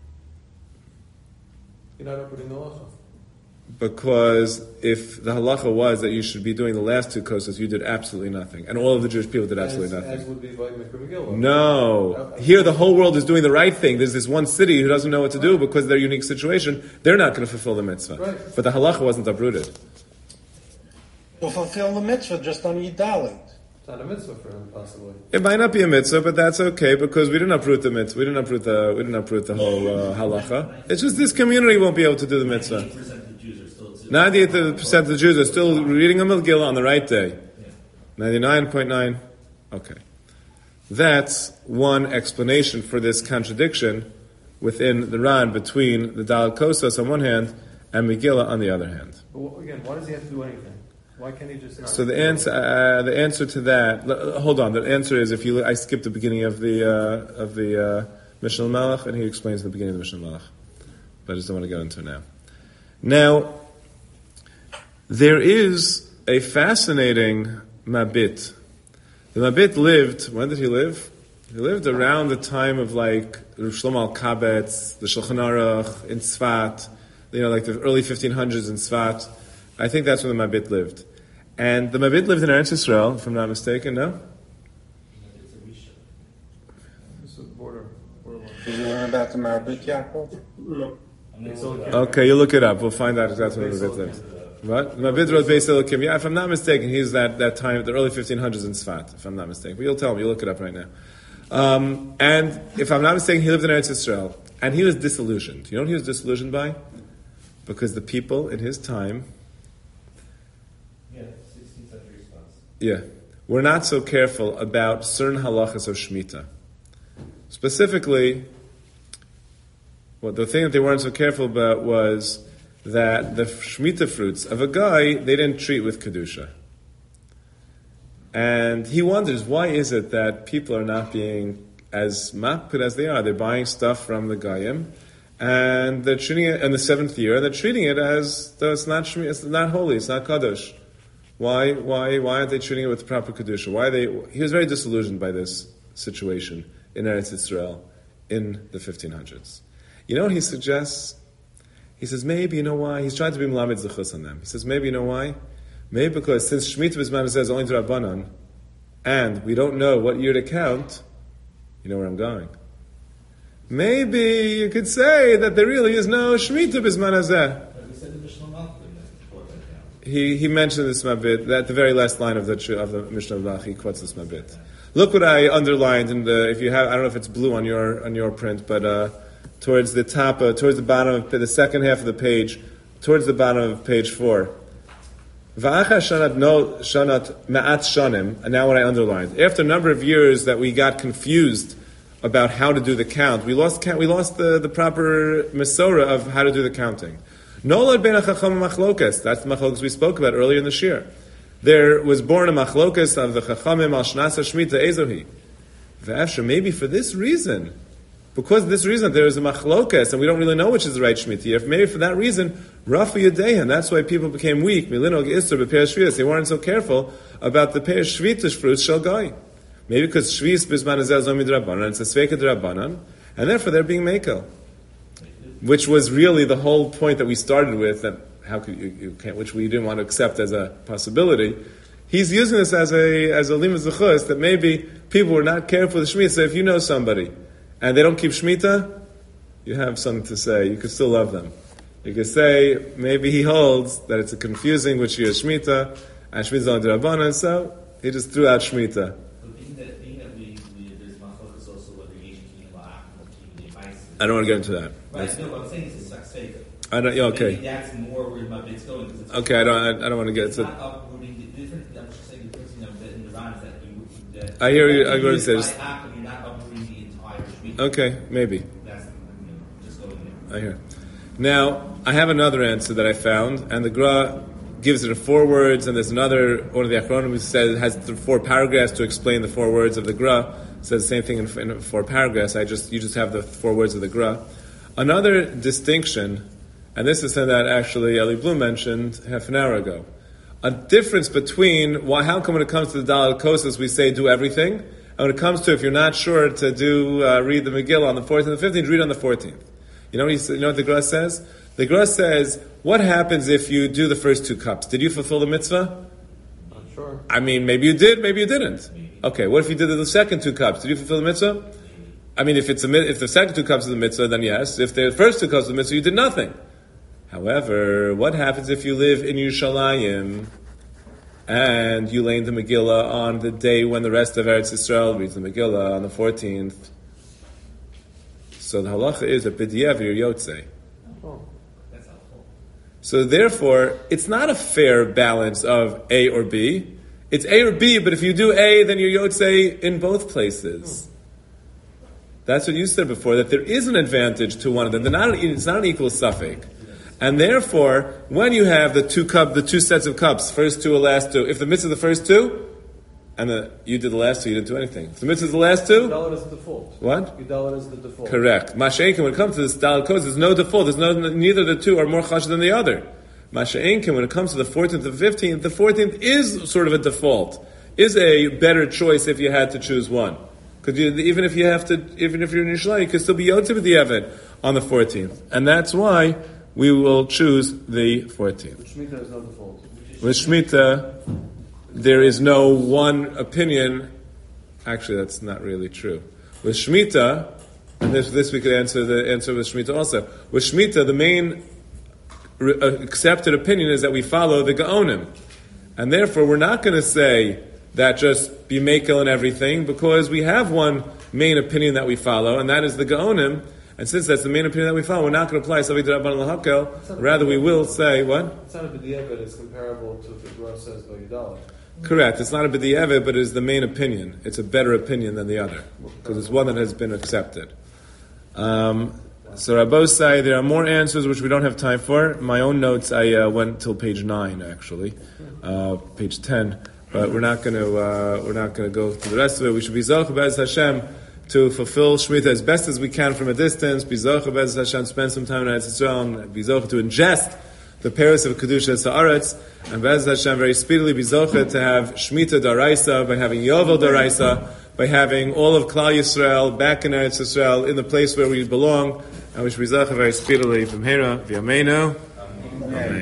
You're not uprooting the halacha. Because if the halacha was that you should be doing the last two kosas, you did absolutely nothing, and all of the Jewish people did absolutely as, nothing. As would be by Mikra Megillah. No. Here the whole world is doing the right thing. There's this one city who doesn't know what to do because of their unique situation. They're not going to fulfill the mitzvah. Right. But the halacha wasn't uprooted. You'll fulfill the mitzvah just on Yidalit. It's not a mitzvah for him, possibly. It might not be a mitzvah, but that's okay because we didn't uproot the mitzvah. We didn't uproot the, we didn't uproot the whole uh, halacha. It's just this community won't be able to do the mitzvah. ninety-eight percent of the Jews are still reading a Megillah on the right day. ninety-nine point nine. Okay. That's one explanation for this contradiction within the Ran between the Dal Kosas on one hand and Megillah on the other hand. But what, again, why does he have to do anything? Why can't he just not? So the answer, uh, the answer to that, l- hold on. The answer is if you, I skipped the beginning of the uh, of the uh, Mishnah Malach, and he explains the beginning of the Mishnah Malach, but I just don't want to go into it now. Now, there is a fascinating Mabit. The Mabit lived. When did he live? He lived around the time of like Shlomo Al-Kabetz, the Shulchan Aruch in Tzfat. You know, like the early fifteen hundreds in Tzfat. I think that's when the Mabit lived. And the Mabit lived in Eretz Yisrael, if I'm not mistaken, no? This is border. border Did you learn about the Marbit, Yaakov? No. Okay, you look it up. We'll find out exactly where the Mabit lived. What? The Mabit wrote Beis Elokim. Yeah, if I'm not mistaken, he's that, that time, the early fifteen hundreds in Tzfat, if I'm not mistaken. But you'll tell me, you look it up right now. Um, and if I'm not mistaken, he lived in Eretz Yisrael. And he was disillusioned. You know what he was disillusioned by? Because the people in his time, Yeah, sixteenth century response. yeah, were not so careful about certain halachas of Shemitah. Specifically, well, the thing that they weren't so careful about was that the Shemitah fruits of a guy, they didn't treat with Kedusha. And he wonders, why is it that people are not being as makpid as they are? They're buying stuff from the Goyim, and they're treating it in the seventh year, and they're treating it as though it's not Shemi- it's not holy, it's not Kadosh. Why, why, why aren't they treating it with the proper Kedusha? Why are they? He was very disillusioned by this situation in Eretz Yisrael in the fifteen hundreds. You know what he suggests? He says, maybe, you know why? He's trying to be Melamed Zechus on them. He says, maybe, you know why? Maybe because since Shemitah B'zman says only to Rabbanan, and we don't know what year to count, you know where I'm going. Maybe you could say that there really is no Shemitah B'zman Hazeh. But we said the Mishnah Malach that brought that down. He he mentioned this mabit, that the very last line of the of the Mishnah Malach, he quotes this mabit. Look what I underlined in the, if you have, I don't know if it's blue on your on your print, but uh, towards the top, uh, towards the bottom of the second half of the page, towards the bottom of page four. Va'acha shanat no shanat ma'at shanim, and now what I underlined. After a number of years that we got confused about how to do the count, we lost count, we lost the, the proper mesora of how to do the counting. Nolad ben hachacham machlokas. That's the machlokas we spoke about earlier in the shir. There was born a machlokas of the chachamim al shnasa shmita ezohi. V'afsher, maybe for this reason, because of this reason there is a machlokas, and we don't really know which is the right shmita. If maybe for that reason, rafa yadehan. That's why people became weak. Milinog isur b'peir shvius. They weren't so careful about the peir shvitish fruits shel gai. Maybe because shvius bisman azeh zomi d'rabbanan, it's a sveika d'rabbanan, and therefore they're being mekel. Which was really the whole point that we started with, that how could you, you can't, which we didn't want to accept as a possibility. He's using this as a as a limud zechus, that maybe people were not careful with the Shemitah. So if you know somebody and they don't keep Shemitah, you have something to say. You could still love them. You could say maybe he holds that it's a confusing which year Shemitah, and Shemitah is on D'Rabbanan, so he just threw out Shemitah. But being that, being that we, we there's machlokas also whether the Asian king or the advice. I don't want to get into that. Right, no, what I'm saying is it's a seika. I don't. Yeah, okay. Maybe that's more where my bit's going. Because it's Okay, I don't. I, I don't want to get It's into. not uprooting the different. I'm just saying the difference, you know, that in the Ron is that you. That I hear you- I hear what you use say. by Just- act, you're not uprooting the entire Shemitah. Okay, maybe. That's, you know, just going there. I hear. Now, I have another answer that I found, and the Gra gives it in four words, and there's another, one of the Achronim says, has th- four paragraphs to explain the four words of the Gra, says the same thing in, in four paragraphs. I just, you just have the four words of the Gra. Another distinction, and this is something that actually Eli Bloom mentioned half an hour ago, a difference between, why, how come when it comes to the Daled Kosas we say do everything, and when it comes to, if you're not sure to do, uh, read the Megillah on the fourteenth and the fifteenth, read on the fourteenth. You know what, he, you know what the Gra says? The Gra says, what happens if you do the first two cups? Did you fulfill the mitzvah? Not sure. I mean, maybe you did, maybe you didn't. Okay, what if you did the second two cups? Did you fulfill the mitzvah? I mean, if it's a, mi- if the second two cups of the mitzvah, then yes. If the first two cups of the mitzvah, you did nothing. However, what happens if you live in Yerushalayim and you lay the Megillah on the day when the rest of Eretz Yisrael reads the Megillah on the fourteenth? So the halacha is a b'di'ev you're yotzei. Oh. That's helpful. So therefore, it's not a fair balance of A or B. It's A or B, but if you do A, then you're yotzei in both places. That's what you said before, that there is an advantage to one of them. They're not, it's not an equal suffix. And therefore, when you have the two cup, the two sets of cups, first two or last two, if the mitzvah is the first two, and the, you did the last two, you didn't do anything. If the mitzvah is the last two, Yudalit is the default. what? Yudalit is the default. Correct. Masha'inkin, when it comes to this Daled Kos, there's no default. There's no, neither of the two are more chash than the other. Masha'inkin, when it comes to the fourteenth and fifteenth, the fourteenth is sort of a default, is a better choice if you had to choose one. Because even if you have to, even if you're in Yerushalayim, you could still be yotzei with the Eved on the fourteenth. And that's why we will choose the fourteenth. With Shemitah is no default. With Shemitah, there is no one opinion. Actually, that's not really true. With Shemitah, and this, this we could answer the answer with Shemitah also. With Shemitah, the main re- uh, accepted opinion is that we follow the Gaonim. And therefore, we're not going to say that just be mekel and everything, because we have one main opinion that we follow, and that is the Gaonim. And since that's the main opinion that we follow, we're not going to apply Savi D'Rabbanan L'Hakel. Rather, we will say, what? It's not a b'di'evet, but it's comparable to what the Gemara says by Yudalad. Correct. It's not a b'di'evet, but it is the main opinion. It's a better opinion than the other, because it's one that has been accepted. Um, so Rabbo say there are more answers which we don't have time for. My own notes, I uh, went till page nine, actually, uh, page ten. But we're not going to uh, we're not going to go through the rest of it. We should be zoch be'ez Hashem to fulfill Shemitah as best as we can from a distance. Be zoch be'ez Hashem, spend some time in Eretz Yisrael, and be zoch to ingest the Paris of Kedusha Sa'aretz, and be'ez Hashem very speedily be zoch to have Shemitah Daraisa by having Yovel Daraisa, by having all of Klal Yisrael back in Eretz Yisrael in the place where we belong, and we should be zoch very speedily from Hera v'Yameinu. Amen.